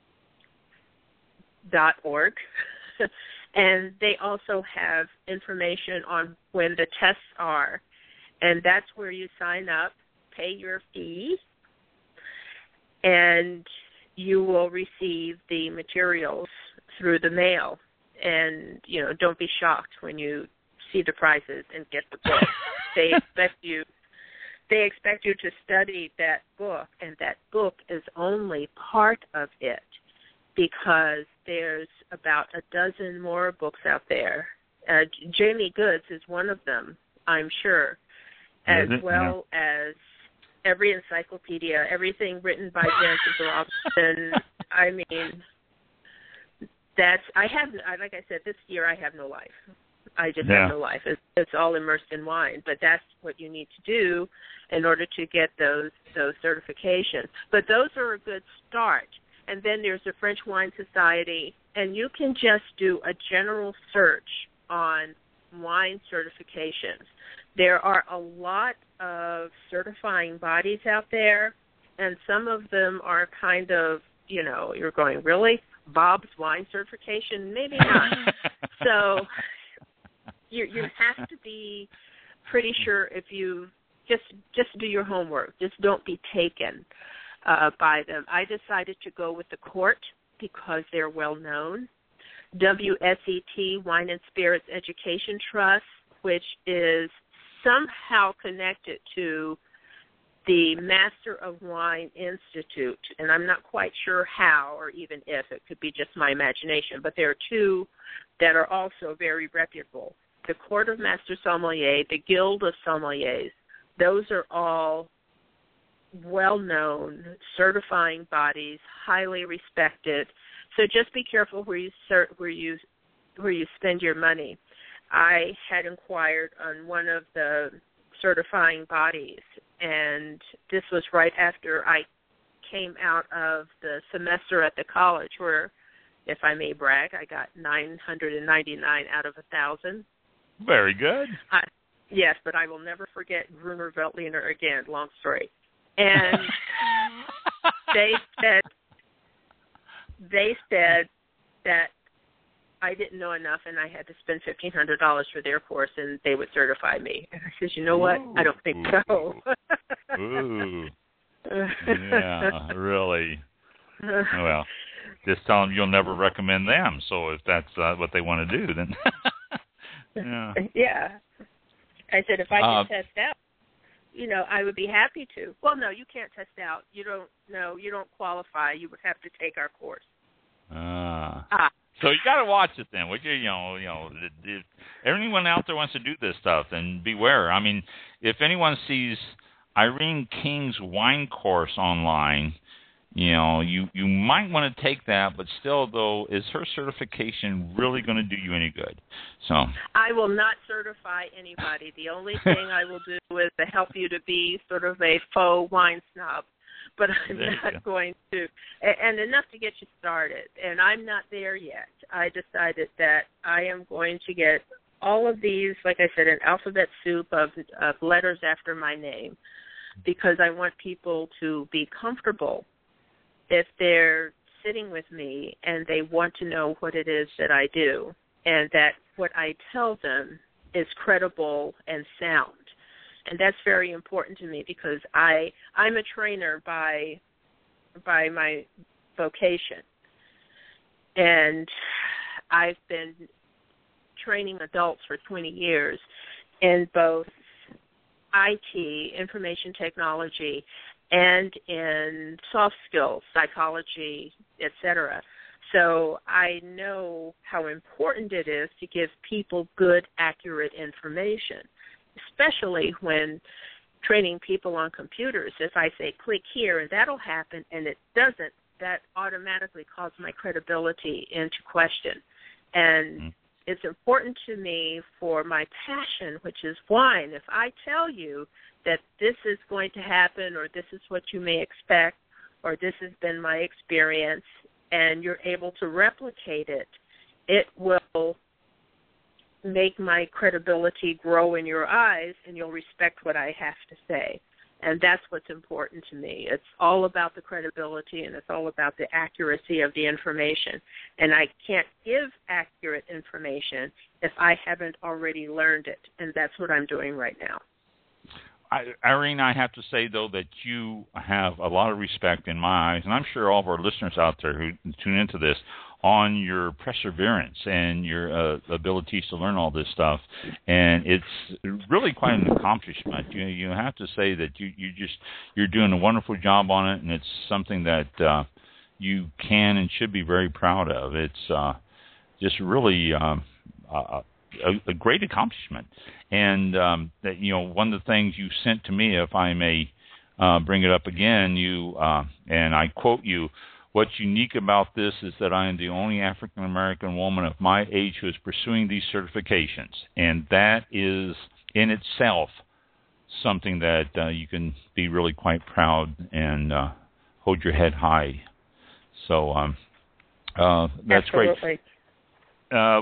dot org, and they also have information on when the tests are, and that's where you sign up, pay your fee, and you will receive the materials through the mail. And, you know, don't be shocked when you see the prizes and get the book. They expect you they expect you to study that book, and that book is only part of it, because there's about a dozen more books out there. Uh, Jamie Goods is one of them, I'm sure, as well yeah. as every encyclopedia, everything written by Jancis Robinson. I mean... That's I have like I said, this year I have no life. I just yeah. have no life. It's, it's all immersed in wine. But that's what you need to do in order to get those those certifications. But those are a good start. And then there's the French Wine Society, and you can just do a general search on wine certifications. There are a lot of certifying bodies out there, and some of them are kind of, you know, you're going, really? Bob's wine certification? Maybe not. So you you have to be pretty sure if you just just do your homework. Just don't be taken uh, by them. I decided to go with the Court because they're well known. W S E T, Wine and Spirits Education Trust, which is somehow connected to the Master of Wine Institute, and I'm not quite sure how or even if. It could be just my imagination, but there are two that are also very reputable. The Court of Master Sommelier, the Guild of Sommeliers, those are all well-known, certifying bodies, highly respected. So just be careful where you cert- where you where you spend your money. I had inquired on one of the certifying bodies, and this was right after I came out of the semester at the college where, if I may brag, I got nine hundred ninety-nine out of a thousand. Very good. I, yes, but I will never forget Gruner Veltliner again, long story. And they said they said that I didn't know enough, and I had to spend fifteen hundred dollars for their course, and they would certify me. And I said, you know what? Ooh. I don't think so. Ooh. Yeah, really. Well, just tell them you'll never recommend them. So if that's uh, what they want to do, then yeah. Yeah. I said, if I could uh, test out, you know, I would be happy to. Well, no, you can't test out. You don't. No, you don't qualify. You would have to take our course. Uh, ah. So you got to watch it then. Would you? You know, you know, if anyone out there wants to do this stuff, then beware. I mean, if anyone sees Irene King's wine course online, you know, you, you might want to take that, but still, though, is her certification really going to do you any good? So I will not certify anybody. The only thing I will do is to help you to be sort of a faux wine snob. But I'm there not go. going to, and enough to get you started. And I'm not there yet. I decided that I am going to get all of these, like I said, an alphabet soup of, of letters after my name, because I want people to be comfortable if they're sitting with me and they want to know what it is that I do, and that what I tell them is credible and sound. And that's very important to me, because I I'm a trainer by by my vocation, and I've been training adults for twenty years in both I T, information technology, and in soft skills, psychology, et cetera. So I know how important it is to give people good, accurate information, especially when training people on computers. If I say click here and that'll happen and it doesn't, that automatically calls my credibility into question. And mm-hmm. it's important to me for my passion, which is wine. If I tell you that this is going to happen, or this is what you may expect, or this has been my experience, and you're able to replicate it, it will make my credibility grow in your eyes, and you'll respect what I have to say. And that's what's important to me. It's all about the credibility, and it's all about the accuracy of the information. And I can't give accurate information if I haven't already learned it, and that's what I'm doing right now. I, Irene, I have to say, though, that you have a lot of respect in my eyes, and I'm sure all of our listeners out there who tune into this, on your perseverance and your uh, abilities to learn all this stuff. And it's really quite an accomplishment. You you have to say that you, you just, you're doing a wonderful job on it, and it's something that uh, you can and should be very proud of. It's uh, just really um, a, a great accomplishment. And um, that, you know, one of the things you sent to me, if I may uh, bring it up again, you uh, and I quote you, "What's unique about this is that I am the only African-American woman of my age who is pursuing these certifications." And that is in itself something that uh, you can be really quite proud and uh, hold your head high. So um, uh, that's Absolutely. great. Uh,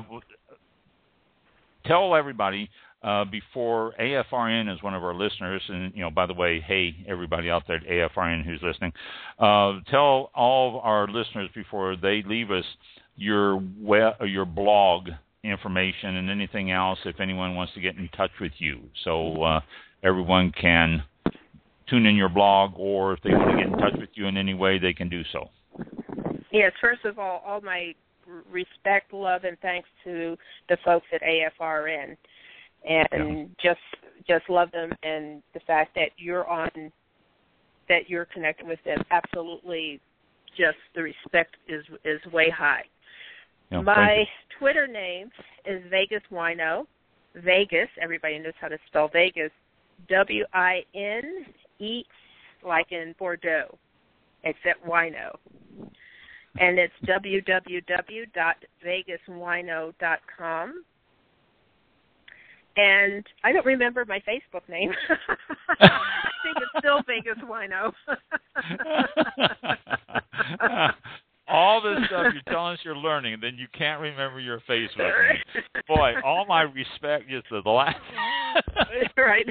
tell everybody, uh, before A F R N is one of our listeners, and, you know, by the way, hey, everybody out there at A F R N who's listening, uh, tell all of our listeners before they leave us your web, your blog information and anything else if anyone wants to get in touch with you. So uh, everyone can tune in your blog, or if they want to get in touch with you in any way, they can do so. Yes, first of all, all my respect, love, and thanks to the folks at A F R N, and yeah. just just love them, and the fact that you're on, that you're connected with them. Absolutely, just the respect is is way high. Yeah, My Twitter name is Vegas Wino. Vegas, everybody knows how to spell Vegas. W I N E, like in Bordeaux, except Wino. And it's w w w dot vegas wino dot com. And I don't remember my Facebook name. I think it's still Vegas Wino. All this stuff you're telling us you're learning, and then you can't remember your Facebook name. Boy, all my respect just to the last. Right.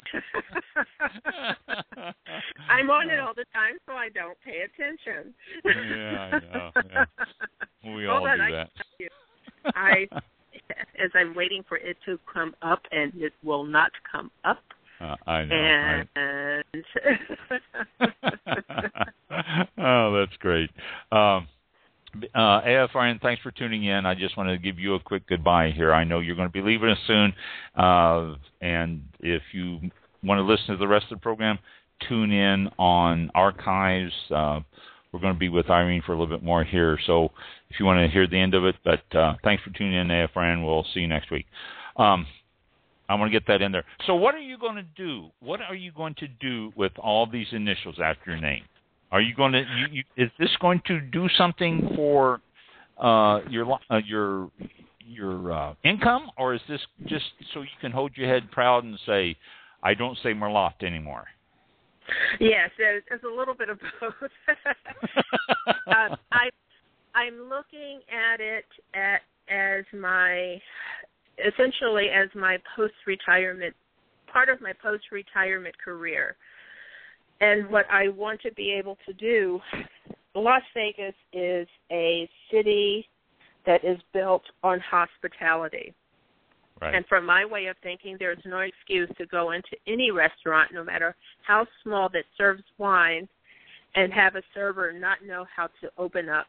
I'm on it all the time, so I don't pay attention. Yeah, I know. Yeah. We all Hold on, do I that. Can tell you, I, as I'm waiting for it to come up, and it will not come up. Uh, I know. And right? Oh, that's great. Um, Uh, A F R N, thanks for tuning in. I just want to give you a quick goodbye here. I know you're going to be leaving us soon, uh, and if you want to listen to the rest of the program, tune in on archives. Uh, we're going to be with Irene for a little bit more here, so if you want to hear the end of it, but uh, thanks for tuning in, A F R N. We'll see you next week. Um, I want to get that in there. So what are you going to do? What are you going to do with all these initials after your name? Are you going to? You, you, is this going to do something for uh, your uh, your your uh, income, or is this just so you can hold your head proud and say, "I don't say Merlot anymore"? Yes, it's, it's a little bit of both. uh, I I'm looking at it at as my essentially as my post-retirement part of my post-retirement career. And what I want to be able to do, Las Vegas is a city that is built on hospitality. Right. And from my way of thinking, there's no excuse to go into any restaurant, no matter how small, that serves wine, and have a server not know how to open up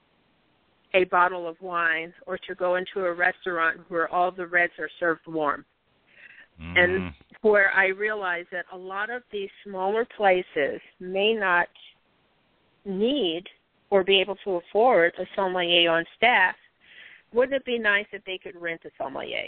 a bottle of wine, or to go into a restaurant where all the reds are served warm. Mm-hmm. And where I realize that a lot of these smaller places may not need or be able to afford a sommelier on staff. Wouldn't it be nice if they could rent a sommelier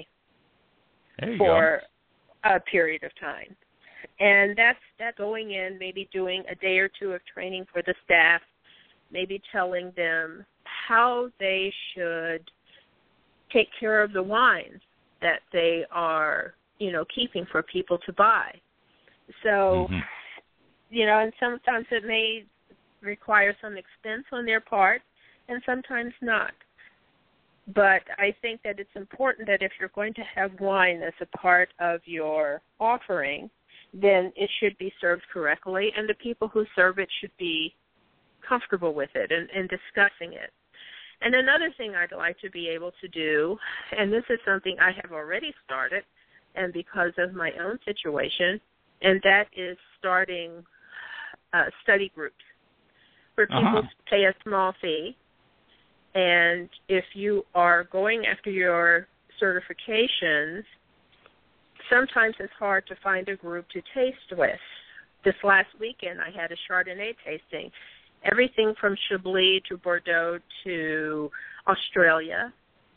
for go. a period of time? And that's that's going in, maybe doing a day or two of training for the staff, maybe telling them how they should take care of the wines that they are, you know, keeping for people to buy. So, mm-hmm. you know, and sometimes it may require some expense on their part, and sometimes not. But I think that it's important that if you're going to have wine as a part of your offering, then it should be served correctly, and the people who serve it should be comfortable with it and, and discussing it. And another thing I'd like to be able to do, and this is something I have already started, and because of my own situation, and that is starting uh, study groups where people uh-huh. pay a small fee. And if you are going after your certifications, sometimes it's hard to find a group to taste with. This last weekend, I had a Chardonnay tasting. Everything from Chablis to Bordeaux to Australia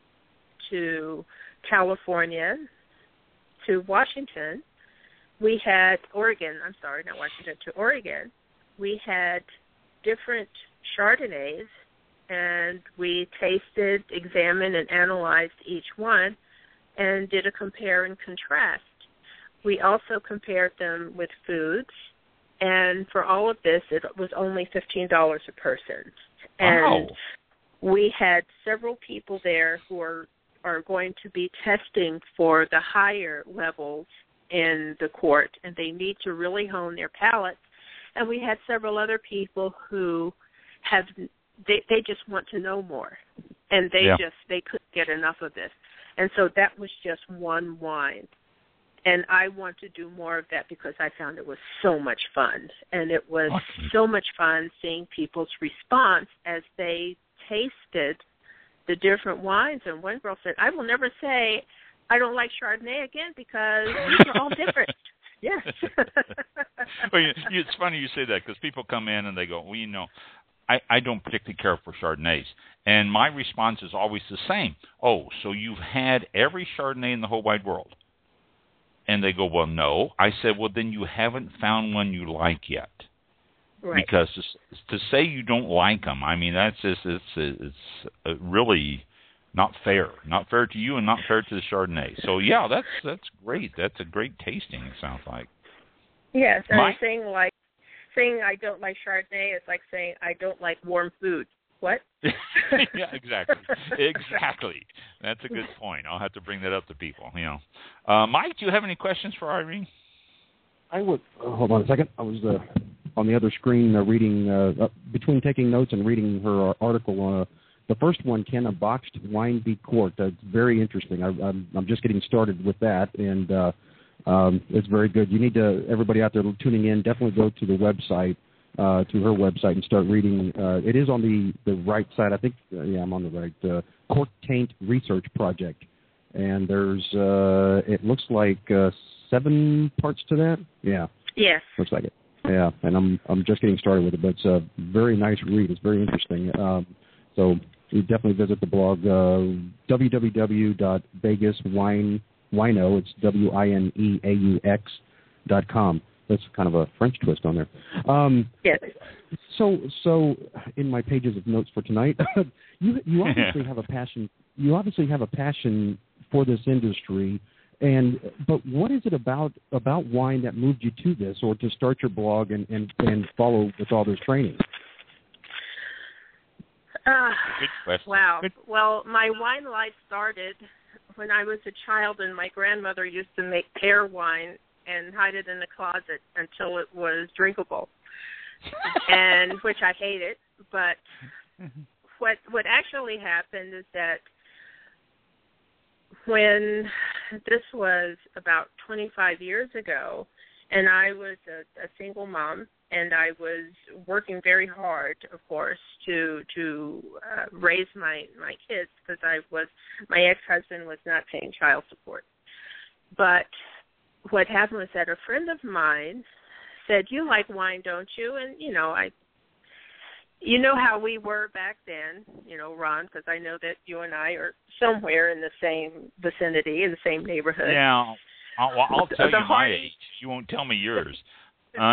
to California to Washington. We had Oregon, I'm sorry, not Washington, to Oregon. We had different Chardonnays, and we tasted, examined, and analyzed each one and did a compare and contrast. We also compared them with foods, and for all of this, it was only fifteen dollars a person. And wow. we had several people there who are, are going to be testing for the higher levels in the court, and they need to really hone their palates. And we had several other people who have they, they just want to know more, and they yeah. just they couldn't get enough of this. And so that was just one wine. And I want to do more of that because I found it was so much fun. And it was awesome. so much fun seeing people's response as they tasted the different wines. And one girl said, I will never say I don't like Chardonnay again because these are all different. Yes. Well, you, it's funny you say that because people come in and they go, well, you know, I, I don't particularly care for Chardonnays. And my response is always the same. Oh, so you've had every Chardonnay in the whole wide world. And they go, well, no. I said, well, then you haven't found one you like yet. Right. Because to, to say you don't like them, I mean, that's just, it's, it's really not fair. Not fair to you and not fair to the Chardonnay. So, yeah, that's that's great. That's a great tasting, it sounds like. Yes, and My, saying, like, saying I don't like Chardonnay is like saying I don't like warm food. What? Yeah, exactly. Exactly. That's a good point. I'll have to bring that up to people. You know, uh, Mike, do you have any questions for Irene? I would. Uh, hold on a second. I was uh, on the other screen uh, reading uh, uh, between taking notes and reading her article. Uh, the first one, can a boxed wine be corked? It's very interesting. I, I'm, I'm just getting started with that, and uh, um, it's very good. You need to. Everybody out there tuning in, definitely go to the website. Uh, to her website and start reading. Uh, it is on the, the right side. I think, uh, yeah, I'm on the right. Uh, Cork Taint Research Project. And there's, uh, it looks like uh, seven parts to that. Yeah. Yes. Looks like it. Yeah, and I'm I'm just getting started with it, but it's a very nice read. It's very interesting. Um, so you definitely visit the blog, uh, w w w dot vegas wine wino, it's W I N E A U X dot com. that's kind of a French twist on there. Um, yes. So, so in my pages of notes for tonight, you you obviously have a passion. You obviously have a passion for this industry, and but what is it about about wine that moved you to this, or to start your blog and and, and follow with all this training? Uh, Good question. Wow. Good. Well, my wine life started when I was a child, and my grandmother used to make pear wine and hide it in the closet until it was drinkable, and which I hated. But what what actually happened is that when this was about twenty-five years ago, and I was a, a single mom, and I was working very hard, of course, to to uh, raise my my kids, because I was my ex-husband was not paying child support. But what happened was that a friend of mine said, "You like wine, don't you?" And you know, I, you know how we were back then, you know, Ron, because I know that you and I are somewhere in the same vicinity, in the same neighborhood. Yeah, I'll, well, I'll tell the you hard- my age. You won't tell me yours. Uh.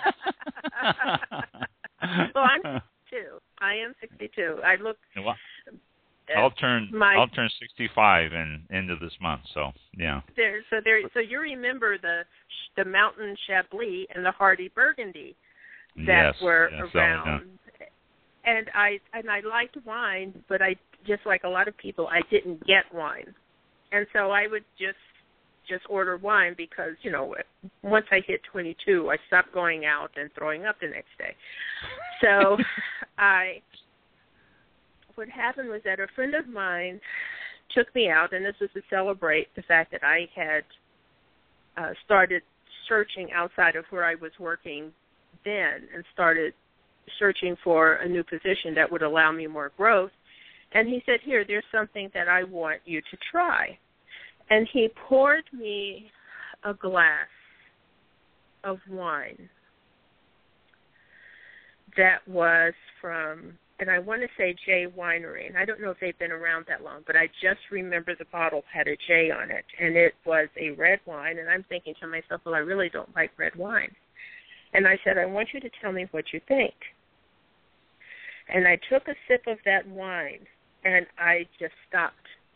Well, I'm sixty-two. I am sixty-two. I look. Well, I'll turn. My, I'll turn sixty-five in end of this month. So yeah. There, so there. So you remember the the Mountain Chablis and the Hardy Burgundy that yes, were yes, around. And I and I liked wine, but I just like a lot of people, I didn't get wine, and so I would just just order wine because, you know, once I hit twenty-two, I stopped going out and throwing up the next day. So I, what happened was that a friend of mine took me out, and this was to celebrate the fact that I had uh, started searching outside of where I was working then, and started searching for a new position that would allow me more growth. And he said, "Here, there's something that I want you to try." And he poured me a glass of wine that was from, and I want to say J Winery, and I don't know if they've been around that long, but I just remember the bottle had a J on it, and it was a red wine, and I'm thinking to myself, well, I really don't like red wine. And I said, "I want you to tell me what you think." And I took a sip of that wine, and I just stopped.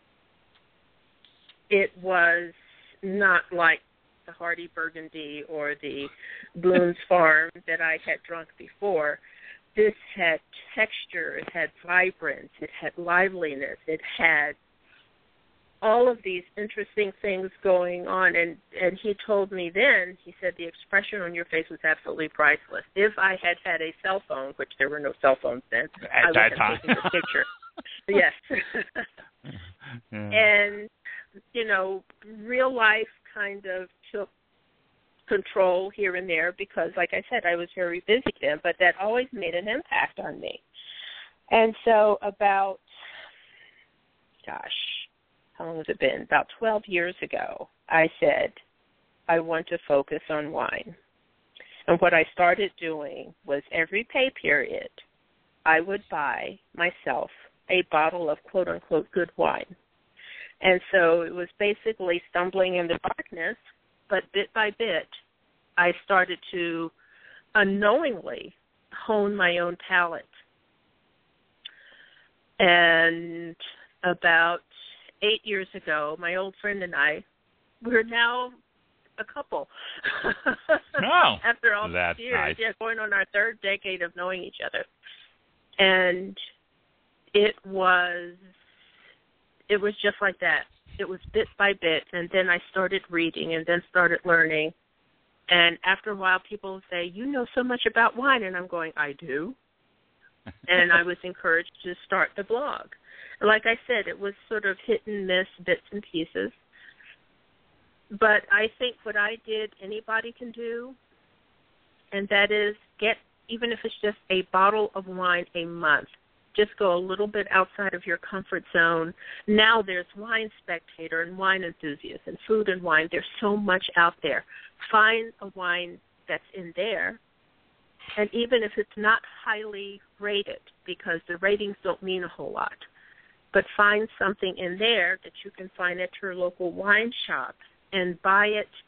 It was not like the Hardy Burgundy or the Bloom's Farm that I had drunk before. This had texture, it had vibrance, it had liveliness, it had all of these interesting things going on. And, and he told me then, he said, the expression on your face was absolutely priceless. If I had had a cell phone, which there were no cell phones then, At I would that have time. taken the picture. Yes. Yeah. And, you know, real life kind of took control here and there because, like I said, I was very busy then, but that always made an impact on me. And so about, gosh, how long has it been? About twelve years ago, I said, I want to focus on wine. And what I started doing was every pay period, I would buy myself a bottle of quote-unquote good wine. And so it was basically stumbling in the darkness, but bit by bit, I started to unknowingly hone my own palate. And about eight years ago, my old friend and I, we're now a couple. Oh, after all that's these years, nice. yeah, going on our third decade of knowing each other. And it was, it was just like that. It was bit by bit, and then I started reading and then started learning. And after a while, people would say, "You know so much about wine," and I'm going, "I do." And I was encouraged to start the blog. And like I said, it was sort of hit and miss, bits and pieces. But I think what I did, anybody can do, and that is get, even if it's just a bottle of wine a month, just go a little bit outside of your comfort zone. Now there's Wine Spectator and Wine Enthusiast and Food and Wine. There's so much out there. Find a wine that's in there, and even if it's not highly rated, because the ratings don't mean a whole lot, but find something in there that you can find at your local wine shop and buy it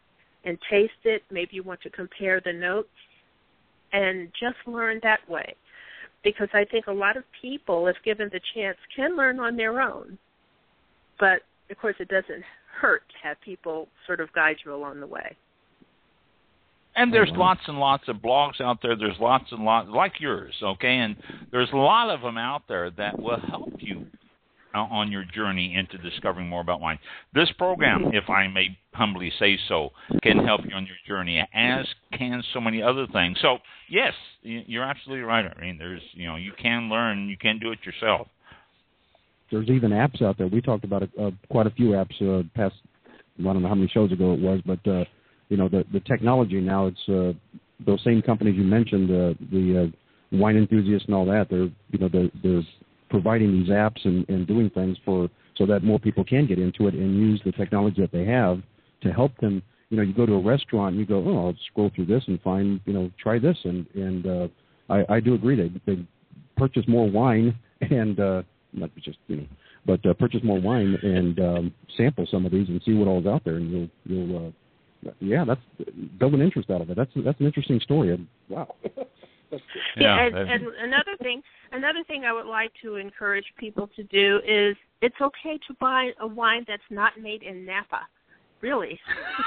and taste it. Maybe you want to compare the notes and just learn that way. Because I think a lot of people, if given the chance, can learn on their own. But, of course, it doesn't hurt to have people sort of guide you along the way. And there's lots and lots of blogs out there. There's lots and lots, like yours, okay? And there's a lot of them out there that will help you on your journey into discovering more about wine. This program, if I may humbly say so, can help you on your journey, as can so many other things. So, yes, you're absolutely right. I mean, there's, you know, you can learn, you can do it yourself. There's even apps out there. We talked about it, uh, quite a few apps uh, past, I don't know how many shows ago it was, but, uh, you know, the, the technology now, it's uh, those same companies you mentioned, uh, the uh, wine enthusiasts and all that, they're, you know, they're, they're providing these apps and, and doing things for so that more people can get into it and use the technology that they have to help them. You know, you go to a restaurant and you go, oh, I'll scroll through this and find, you know, try this. And, and uh, I, I do agree. They, they purchase more wine and, uh, not just, you know, but uh, purchase more wine and um, sample some of these and see what all's out there. And you'll, you'll uh, yeah, that's, build an interest out of it. That's, that's an interesting story. And, wow. Yeah, and, and another thing, another thing I would like to encourage people to do is it's okay to buy a wine that's not made in Napa. Really.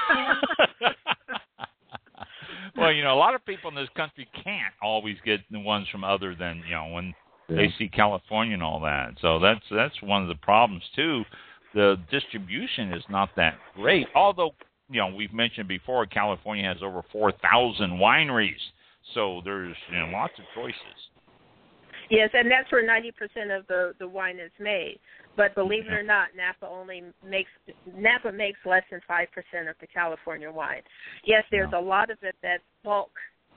Well, you know, a lot of people in this country can't always get the ones from other than, you know, when yeah. they see California and all that. So that's that's one of the problems too. The distribution is not that great. Although, you know, we've mentioned before, California has over four thousand wineries. So there's, you know, lots of choices. Yes, and that's where ninety percent of the, the wine is made. But believe it or not, Napa only makes Napa makes less than five percent of the California wine. Yes, there's a lot of it that's bulk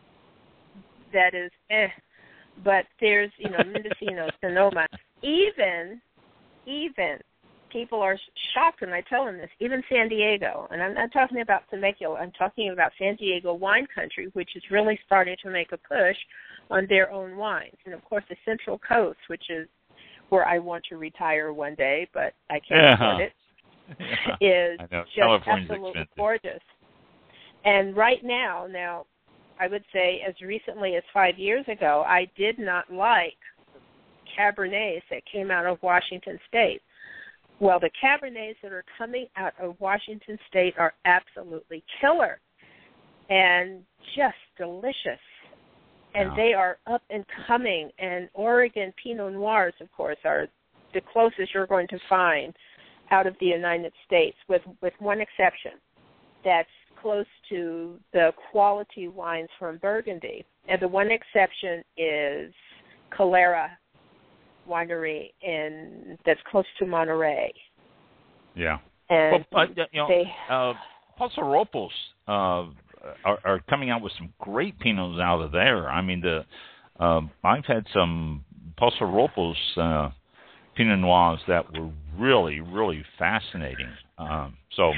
that is eh, but there's, you know, Mendocino, Sonoma, even even people are shocked when I tell them this, even San Diego, and I'm not talking about Temecula, I'm talking about San Diego wine country, which is really starting to make a push on their own wines. And, of course, the Central Coast, which is where I want to retire one day, but I can't yeah. afford it, yeah. is just absolutely expensive. Gorgeous. And right now, now, I would say as recently as five years ago, I did not like Cabernets that came out of Washington State. Well, the Cabernets that are coming out of Washington State are absolutely killer and just delicious. And wow. they are up and coming. And Oregon Pinot Noirs, of course, are the closest you're going to find out of the United States, with, with one exception. That's close to the quality wines from Burgundy. And the one exception is Calera Winery in that's close to Monterey. Yeah. And well, uh, you know, they, uh, Paso Robles uh, are, are coming out with some great Pinots out of there. I mean, the uh, I've had some Paso Robles uh, Pinot Noirs that were really, really fascinating. Um, so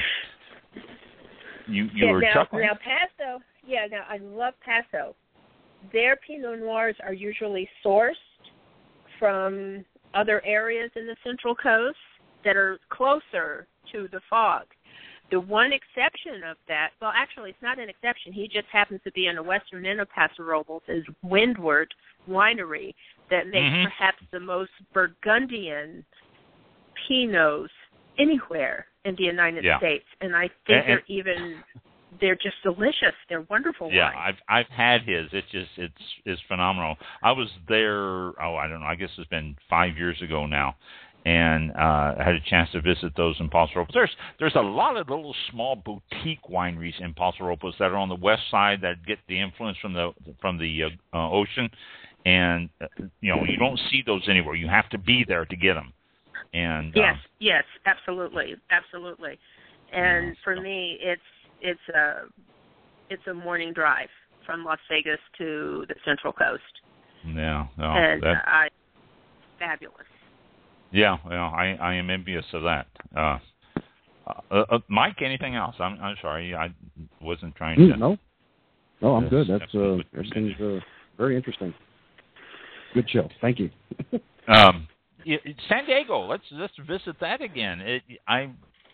you you yeah, were now, chuckling. Now Paso, yeah. Now I love Paso. Their Pinot Noirs are usually sourced from other areas in the Central Coast that are closer to the fog. The one exception of that, well, actually, it's not an exception. He just happens to be in the western end of Paso Robles, is Windward Winery that makes mm-hmm. perhaps the most Burgundian Pinots anywhere in the United yeah. States. And I think and, they're even... They're just delicious. They're wonderful yeah, wines. I've I've had his. It's just it's it's phenomenal. I was there. Oh, I don't know. I guess it's been five years ago now, and uh, I had a chance to visit those in Paso Robles. There's there's a lot of little small boutique wineries in Paso Robles that are on the west side that get the influence from the from the uh, uh, ocean, and uh, you know you don't see those anywhere. You have to be there to get them. And yes, um, yes, absolutely, absolutely. And yeah, for so. me, it's It's a it's a morning drive from Las Vegas to the Central Coast. Yeah, no, and that, uh, I, fabulous. Yeah, well, I I am envious of that. Uh, uh, uh, Mike, anything else? I'm I'm sorry, I wasn't trying to. No, no, I'm good. That's uh, everything's uh, very interesting. Good show. Thank you. um, it, San Diego. Let's let's visit that again. It, I.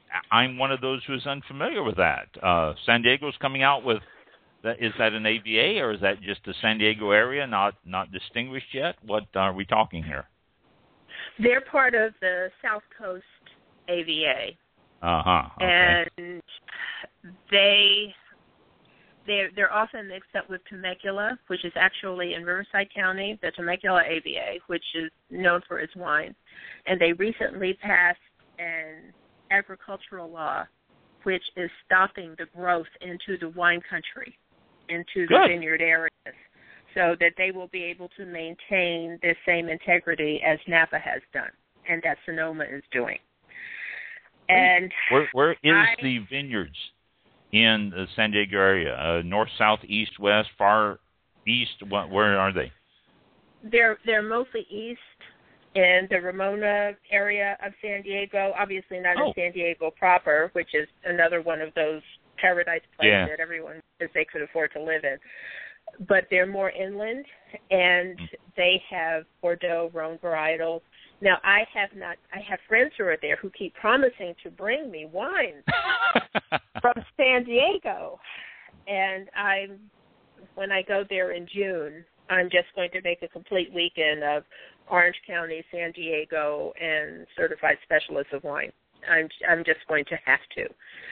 I'm one of those who's unfamiliar with that. Uh, San Diego's coming out with, that, is that an A V A or is that just the San Diego area, not not distinguished yet? What are we talking here? They're part of the South Coast A V A. Uh-huh. Okay. And they, they're, they're often mixed up with Temecula, which is actually in Riverside County, the Temecula A V A, which is known for its wine. And they recently passed an agricultural law which is stopping the growth into the wine country, into the Good. vineyard areas, so that they will be able to maintain the same integrity as Napa has done and that Sonoma is doing. And where, where is I, the vineyards in the San Diego area? Uh, north, south, east, west, far east? What, where are they? They're they're mostly east in the Ramona area of San Diego. Obviously not Oh. in San Diego proper, which is another one of those paradise places Yeah. that everyone says they could afford to live in. But they're more inland, and Mm. they have Bordeaux, Rhone varietals. Now, I have not. I have friends who are there who keep promising to bring me wine from San Diego, and I'm when I go there in June, I'm just going to make a complete weekend of Orange County, San Diego, and certified specialists of wine. I'm I'm just going to have to.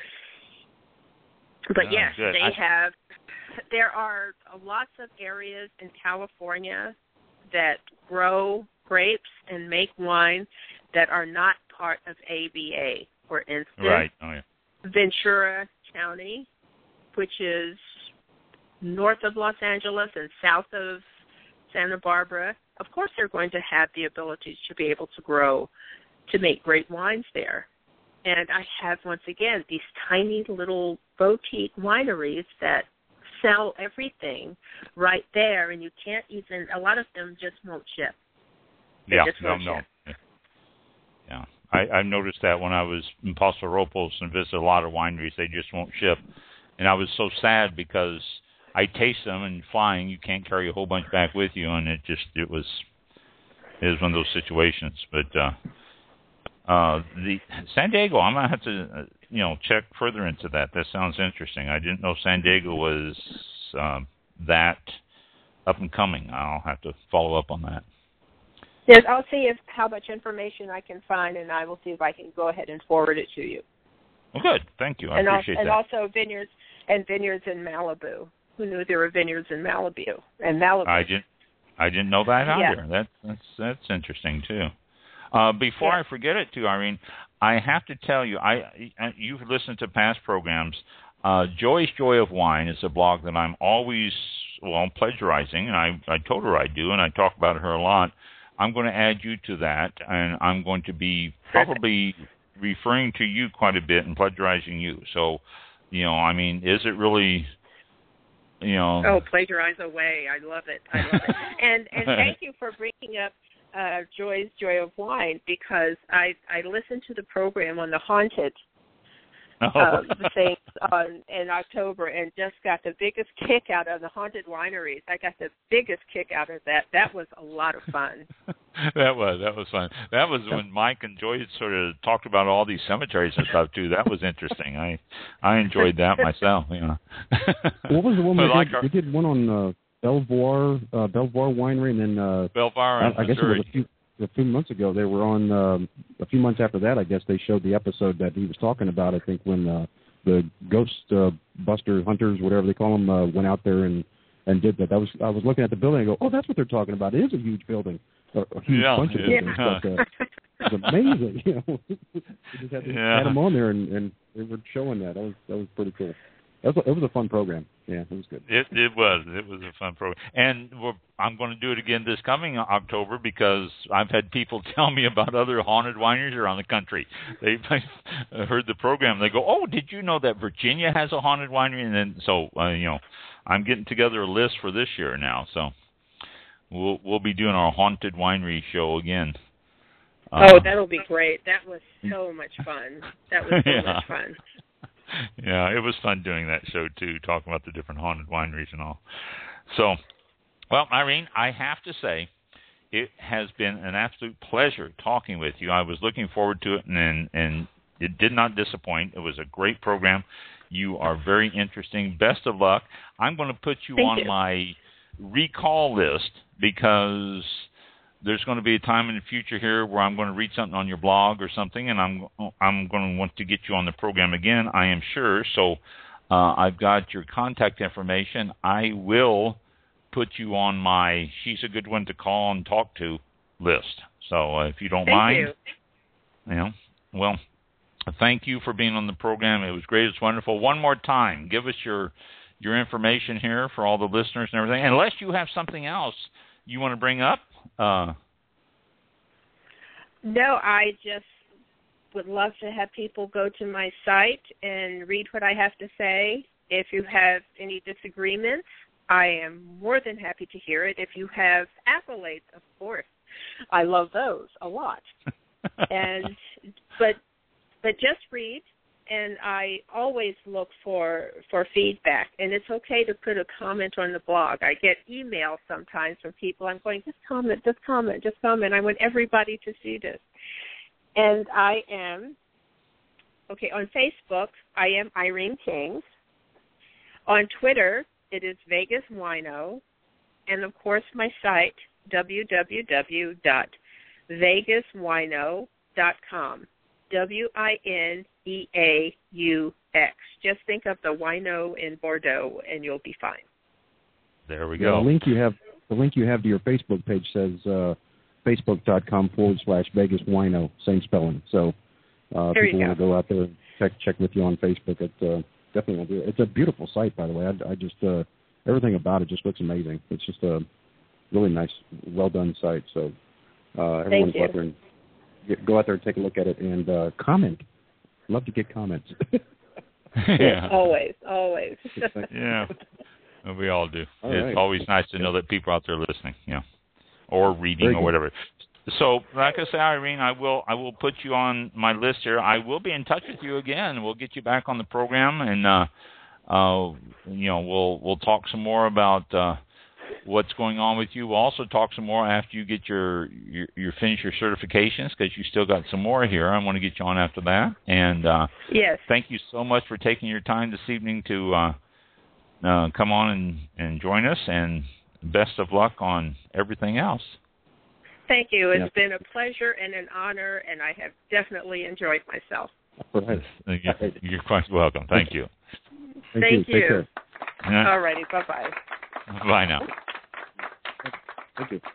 But Oh, yes, good. they I- have. There are lots of areas in California that grow grapes and make wine that are not part of A B A. For instance, Right. Oh, yeah. Ventura County, which is north of Los Angeles and south of Santa Barbara, of course they're going to have the ability to be able to grow, to make great wines there. And I have, once again, these tiny little boutique wineries that sell everything right there, and you can't even, a lot of them just won't ship. They Yeah, just no, won't no. ship. Yeah. yeah. I, I noticed that when I was in Paso Robles and visited a lot of wineries, they just won't ship. And I was so sad because I taste them, and flying, you can't carry a whole bunch back with you, and it just, it was, it was one of those situations. But uh, uh, the San Diego, I'm going to have to, uh, you know, check further into that. That sounds interesting. I didn't know San Diego was uh, that up and coming. I'll have to follow up on that. Yes, I'll see if how much information I can find, and I will see if I can go ahead and forward it to you. Well, good. Thank you. I and appreciate also, that. And also vineyards and vineyards in Malibu. Who knew there were vineyards in Malibu? And Malibu. I didn't. I didn't know that Yeah. either. That, that's that's interesting too. Uh, before Yeah. I forget it, too, Irene, I have to tell you, I, I you've listened to past programs. Uh, Joy's Joy of Wine is a blog that I'm always well plagiarizing, and I I told her I do, and I talk about her a lot. I'm going to add you to that, and I'm going to be probably referring to you quite a bit and plagiarizing you. So, you know, I mean, is it really, you know? Oh, plagiarize away! I love it. I love it. And and thank you for bringing up uh, Joy's Joy of Wine, because I I listened to the program on the Haunted Oh. uh, things on in October, and just got the biggest kick out of the haunted wineries. I got the biggest kick out of that. That was a lot of fun. That was that was fun. That was when Mike and Joy sort of talked about all these cemeteries and stuff too. That was interesting. I I enjoyed that myself. You know. What was the one we But did? like our- we did one on uh, Belvoir, uh, Belvoir Winery, and then uh, Belvoir, I, in I guess it Missouri. was a few a few months ago. They were on um, a few months after that. I guess they showed the episode that he was talking about. I think when uh, the ghost uh, buster hunters, whatever they call them, uh, went out there and and did that. That was I was looking at the building. and I go, oh, that's what they're talking about. It is a huge building, a, a huge Yeah, bunch of yeah. buildings. But, uh, it's amazing. You know, we just had, to, Yeah. had them on there, and, and they were showing that. That was that was pretty cool. That was, it was a fun program. Yeah, it was good. It it was it was a fun program, and we're, I'm going to do it again this coming October because I've had people tell me about other haunted wineries around the country. They heard the program, they go, "Oh, did you know that Virginia has a haunted winery?" And then so uh, you know, I'm getting together a list for this year now. So we'll we'll be doing our haunted winery show again. Oh, Uh, that'll be great. That was so much fun. That was so Yeah. much fun. Yeah, it was fun doing that show too, talking about the different haunted wineries and all. So, well, Irene, I have to say, it has been an absolute pleasure talking with you. I was looking forward to it, and and it did not disappoint. It was a great program. You are very interesting. Best of luck. I'm going to put you Thank on you. my recall list because there's going to be a time in the future here where I'm going to read something on your blog or something, and I'm I'm going to want to get you on the program again, I am sure. So uh, I've got your contact information. I will put you on my she's a good one to call and talk to list. So uh, if you don't Thank mind, you. you know, well, thank you for being on the program. It was great. It's wonderful. One more time, give us your your information here for all the listeners and everything. Unless you have something else you want to bring up. Uh, no, I just would love to have people go to my site and read what I have to say. If you have any disagreements, I am more than happy to hear it. If you have accolades, of course, I love those a lot. and but but just read, and I always look for for feedback. And it's okay to put a comment on the blog. I get emails sometimes from people. I'm going, just comment, just comment, just comment. I want everybody to see this. And I am okay on Facebook. I am Irene King. On Twitter, it is Vegas Wino, and of course my site w w w dot vegas wino dot com. W I N E A U X. Just think of the wino in Bordeaux, and you'll be fine. There we Yeah, go. the link you have, the link you have to your Facebook page says uh, facebook.com forward slash Vegas Wino, same spelling. So uh, There people you want to go. go out there and check check with you on Facebook. It uh, definitely will do it. It's a beautiful site, by the way. I, I just uh, everything about it just looks amazing. It's just a really nice, well done site. So uh, everyone Thank go out you. there and get, go out there and take a look at it and uh, comment. Love to get comments. yeah. Always, always. Yeah. Well, we all do. All it's right. always nice to know that people are out there listening, you know, or reading Very or good. whatever. So, like I say, Irene, I will I will put you on my list here. I will be in touch with you again. We'll get you back on the program, and uh, uh, you know, we'll we'll talk some more about uh, what's going on with you. We'll also talk some more after you get your your, your finish your certifications, because you still got some more here. I want to get you on after that. And uh, Yes. thank you so much for taking your time this evening to uh, uh, come on and, and join us. And best of luck on everything else. Thank you. It's Yeah. been a pleasure and an honor, and I have definitely enjoyed myself. Right. You're, you're quite welcome. Thank you. Thank, Thank you. you. Take care. Yeah. All righty. Bye-bye. Bye now. Thank you.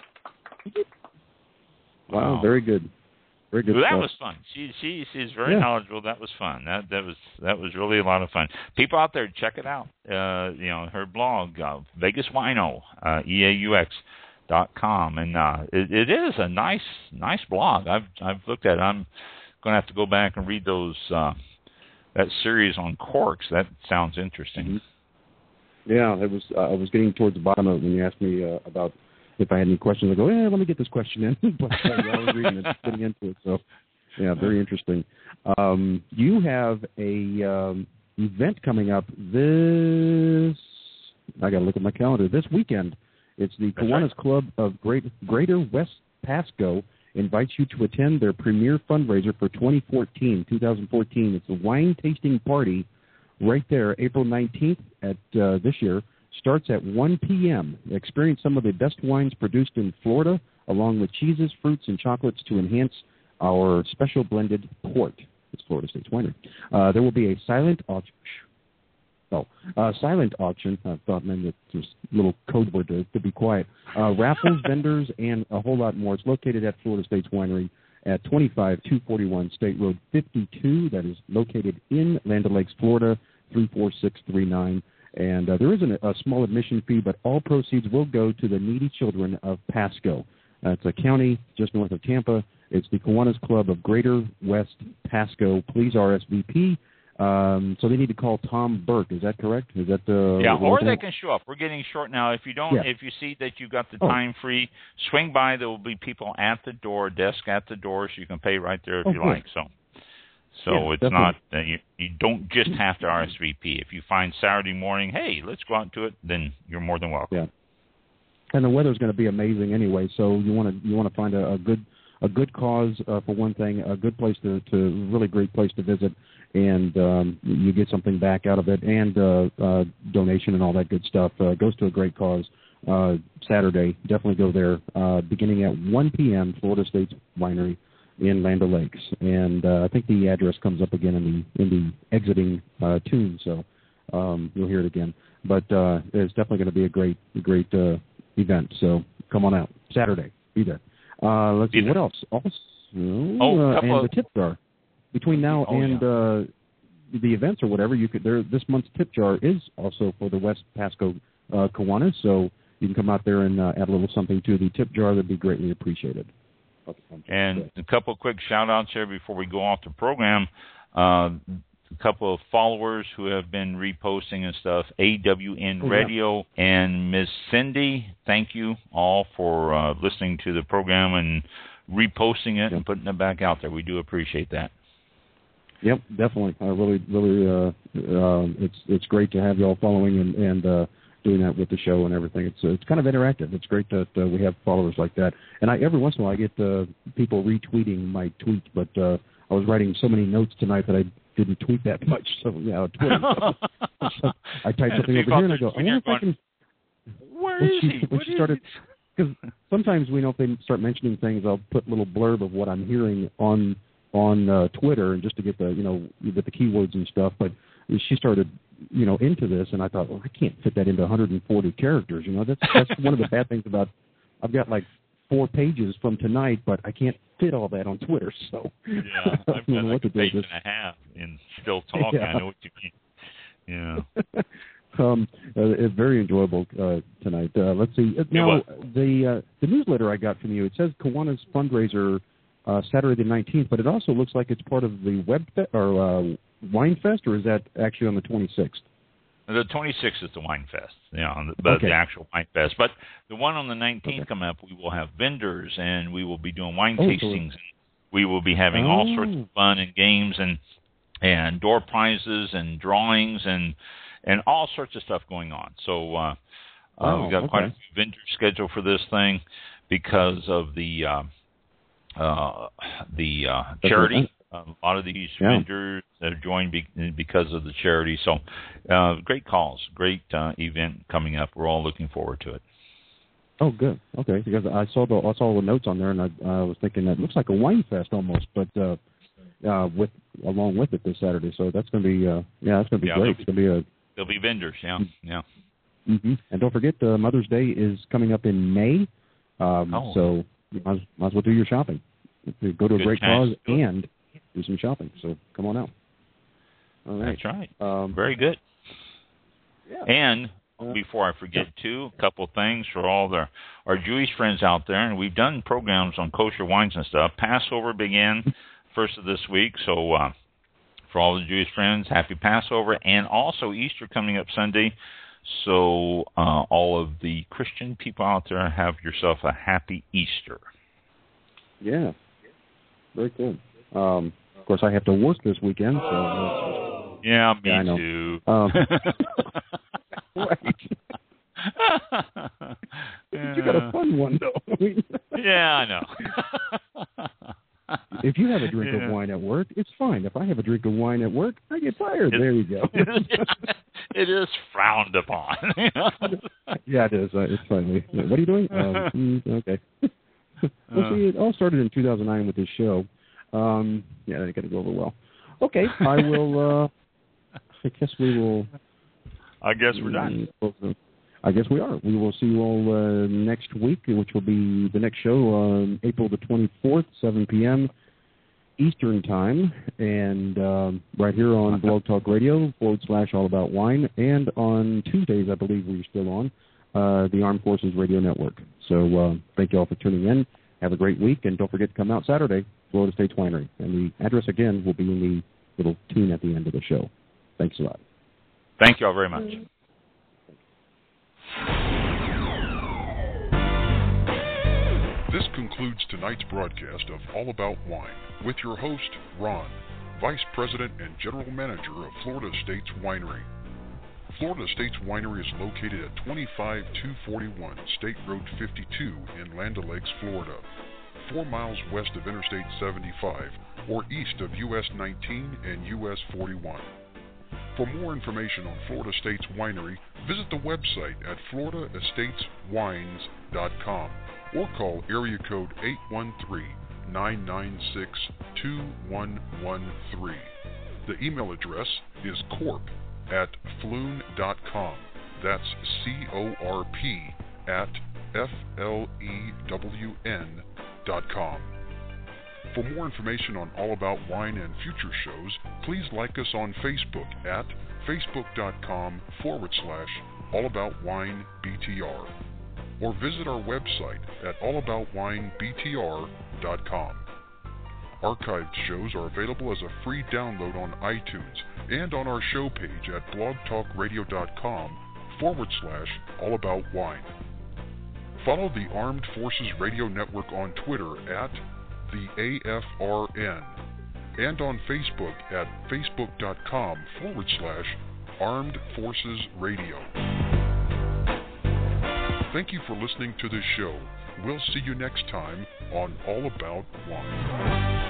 Wow, very good. Very good Well, that stuff. was fun. She she she's very Yeah. knowledgeable. That was fun. That that was that was really a lot of fun. People out there, check it out. Uh, you know, her blog, uh, Vegas Wino, uh, E A U X dot com, and uh, it, it is a nice nice blog. I've I've looked at it. I'm going to have to go back and read those uh, that series on corks. That sounds interesting. Mm-hmm. Yeah, it was. Uh, I was getting towards the bottom of it when you asked me uh, about if I had any questions. I go, yeah, let me get this question in. But uh, I was reading it, getting into it. So, yeah, very interesting. Um, you have a um, event coming up this. I got to look at my calendar. This weekend, it's the That's Kiwanis right. Club of Great, Greater West Pasco invites you to attend their premier fundraiser for twenty fourteen, twenty fourteen. It's a wine tasting party right there, April nineteenth at uh, this year. Starts at one p.m. Experience some of the best wines produced in Florida, along with cheeses, fruits, and chocolates to enhance our special blended port. It's Florida State's Winery. Uh, there will be a silent auction. Oh, uh, silent auction. I thought maybe it's just a little code word to, to be quiet. Uh, raffles, vendors, and a whole lot more. It's located at Florida State's Winery at twenty-five two forty-one State Road fifty-two. That is located in Land O'Lakes, Florida, three four six three nine. And uh, there is an, a small admission fee, but all proceeds will go to the needy children of Pasco. Uh, it's a county just north of Tampa. It's the Kiwanis Club of Greater West Pasco. Please R S V P. Um, so they need to call Tom Burke. Is that correct? Is that the Yeah, the or local- they can show up. We're getting short now. If you don't, Yeah. if you see that you got the Oh. time free, swing by. There will be people at the door, desk at the door, so you can pay right there if Oh, you good. like. So, so Yeah, it's definitely. not uh, you. You don't just have to R S V P. If you find Saturday morning, hey, let's go out to it, then you're more than welcome. Yeah. And the weather's going to be amazing anyway, so you want to you want to find a, a good a good cause uh, for one thing, a good place to, to really great place to visit, and um, you get something back out of it, and uh, uh, donation and all that good stuff. Uh, goes to a great cause. Uh, Saturday, definitely go there. Uh, beginning at one p.m., Florida State's Winery in Land O'Lakes, and uh, I think the address comes up again in the in the exiting uh, tune, so um, you'll hear it again. But uh, it's definitely going to be a great, great uh, event. So come on out Saturday, be there. Uh, let's see what else. Also, oh, uh, and of... the tip jar between now oh, and yeah. uh, the events or whatever. You could there. This month's tip jar is also for the West Pasco uh, Kiwanis, so you can come out there and uh, add a little something to the tip jar. That'd be greatly appreciated. And a couple of quick shout-outs here before we go off the program. Uh, a couple of followers who have been reposting and stuff. A W N oh, Radio yeah. and Miss Cindy, thank you all for uh, listening to the program and reposting it yep. and putting it back out there. We do appreciate that. Yep, definitely. I really, really, uh, uh, it's it's great to have you all following and, and uh, doing that with the show and everything. It's it's kind of interactive. It's great that uh, we have followers like that. And I every once in a while I get uh, people retweeting my tweets, but uh, I was writing so many notes tonight that I didn't tweet that much. So yeah, Twitter. so I typed something over here and I go, I wonder if I can. Where is she, he? When what she started, because sometimes we know if they start mentioning things, I'll put a little blurb of what I'm hearing on on uh, Twitter, and just to get the you know you get the keywords and stuff. But she started you know into this, and I thought, well, I can't fit that into one hundred forty characters. You know, that's that's one of the bad things about. I've got like four pages from tonight, but I can't fit all that on Twitter. So yeah, I've got like a page and a half and still talking. Yeah. I know what you mean. Yeah. um, uh, it's very enjoyable uh, tonight. Uh, let's see. Now the uh, the newsletter I got from you, it says Kiwanis fundraiser uh, Saturday the nineteenth, but it also looks like it's part of the Web Fe- or uh, Wine Fest, or is that actually on the twenty-sixth? The twenty-sixth is the Wine Fest, you know, the, okay. the actual Wine Fest. But the one on the nineteenth okay. coming up, we will have vendors, and we will be doing wine oh, tastings. Cool. We will be having oh. all sorts of fun and games and and door prizes and drawings and and all sorts of stuff going on. So uh, oh, uh, we've got okay. quite a few vendors scheduled for this thing because of the uh, uh, the uh, charity. Uh, a lot of these yeah. vendors have joined be- because of the charity. So uh, great calls, great uh, event coming up. We're all looking forward to it. Oh, good. Okay, because I saw the I saw the notes on there, and I, I was thinking that looks like a wine fest almost, but uh, uh, with along with it this Saturday. So that's going to be uh, yeah, that's going to be yeah, great. It's going to be a there'll be vendors, yeah, yeah. Mm-hmm. And don't forget, uh, Mother's Day is coming up in May. Um, oh. So you might, might as well do your shopping. Go to a good great chance. cause and do some shopping. So come on out. All right. That's right. Um, Very good. Yeah. And before I forget, too, a couple things for all the, our Jewish friends out there. And we've done programs on kosher wines and stuff. Passover began first of this week. So uh, for all the Jewish friends, happy Passover. And also Easter coming up Sunday. So uh, all of the Christian people out there, have yourself a happy Easter. Yeah. Very cool. Um, of course, I have to work this weekend, so uh, yeah, me yeah, I know. too. Um, right. Yeah. You got a fun one, though. Yeah, I know. If you have a drink yeah. of wine at work, it's fine. If I have a drink of wine at work, I get fired. It, there you go. It is frowned upon. Yeah, it is. Uh, it's fine. What are you doing? Um, mm, okay. Well, see, it all started in two thousand nine with this show. Um, yeah, that ain't going to go over well. Okay, I will, uh, I guess we will. I guess we're done. I guess we are. We will see you all uh, next week, which will be the next show on April the twenty-fourth, seven p.m. Eastern Time, and um, right here on Blog Talk Radio, forward slash All About Wine, and on Tuesdays, I believe we're still on, uh, the Armed Forces Radio Network. So uh, thank you all for tuning in. Have a great week, and don't forget to come out Saturday, Florida State's Winery. And the address, again, will be in the little tune at the end of the show. Thanks a lot. Thank you all very much. This concludes tonight's broadcast of All About Wine with your host, Ron, Vice President and General Manager of Florida State's Winery. Florida State's Winery is located at twenty-five two forty-one State Road fifty-two in Land O'Lakes, Florida. four miles west of Interstate seventy-five or east of U S nineteen and U S forty-one. For more information on Florida Estates Winery, visit the website at florida estates wines dot com or call area code eight one three, nine nine six, two one one three. The email address is corp at flewn dot com. That's C O R P at F L E W N dot com. For more information on All About Wine and future shows, please like us on Facebook at facebook.com forward slash allaboutwinebtr or visit our website at allaboutwinebtr dot com. Archived shows are available as a free download on iTunes and on our show page at blogtalkradio.com forward slash allaboutwine. Follow the Armed Forces Radio Network on Twitter at the A F R N and on Facebook at facebook.com forward slash Armed Forces Radio. Thank you for listening to this show. We'll see you next time on All About Wine.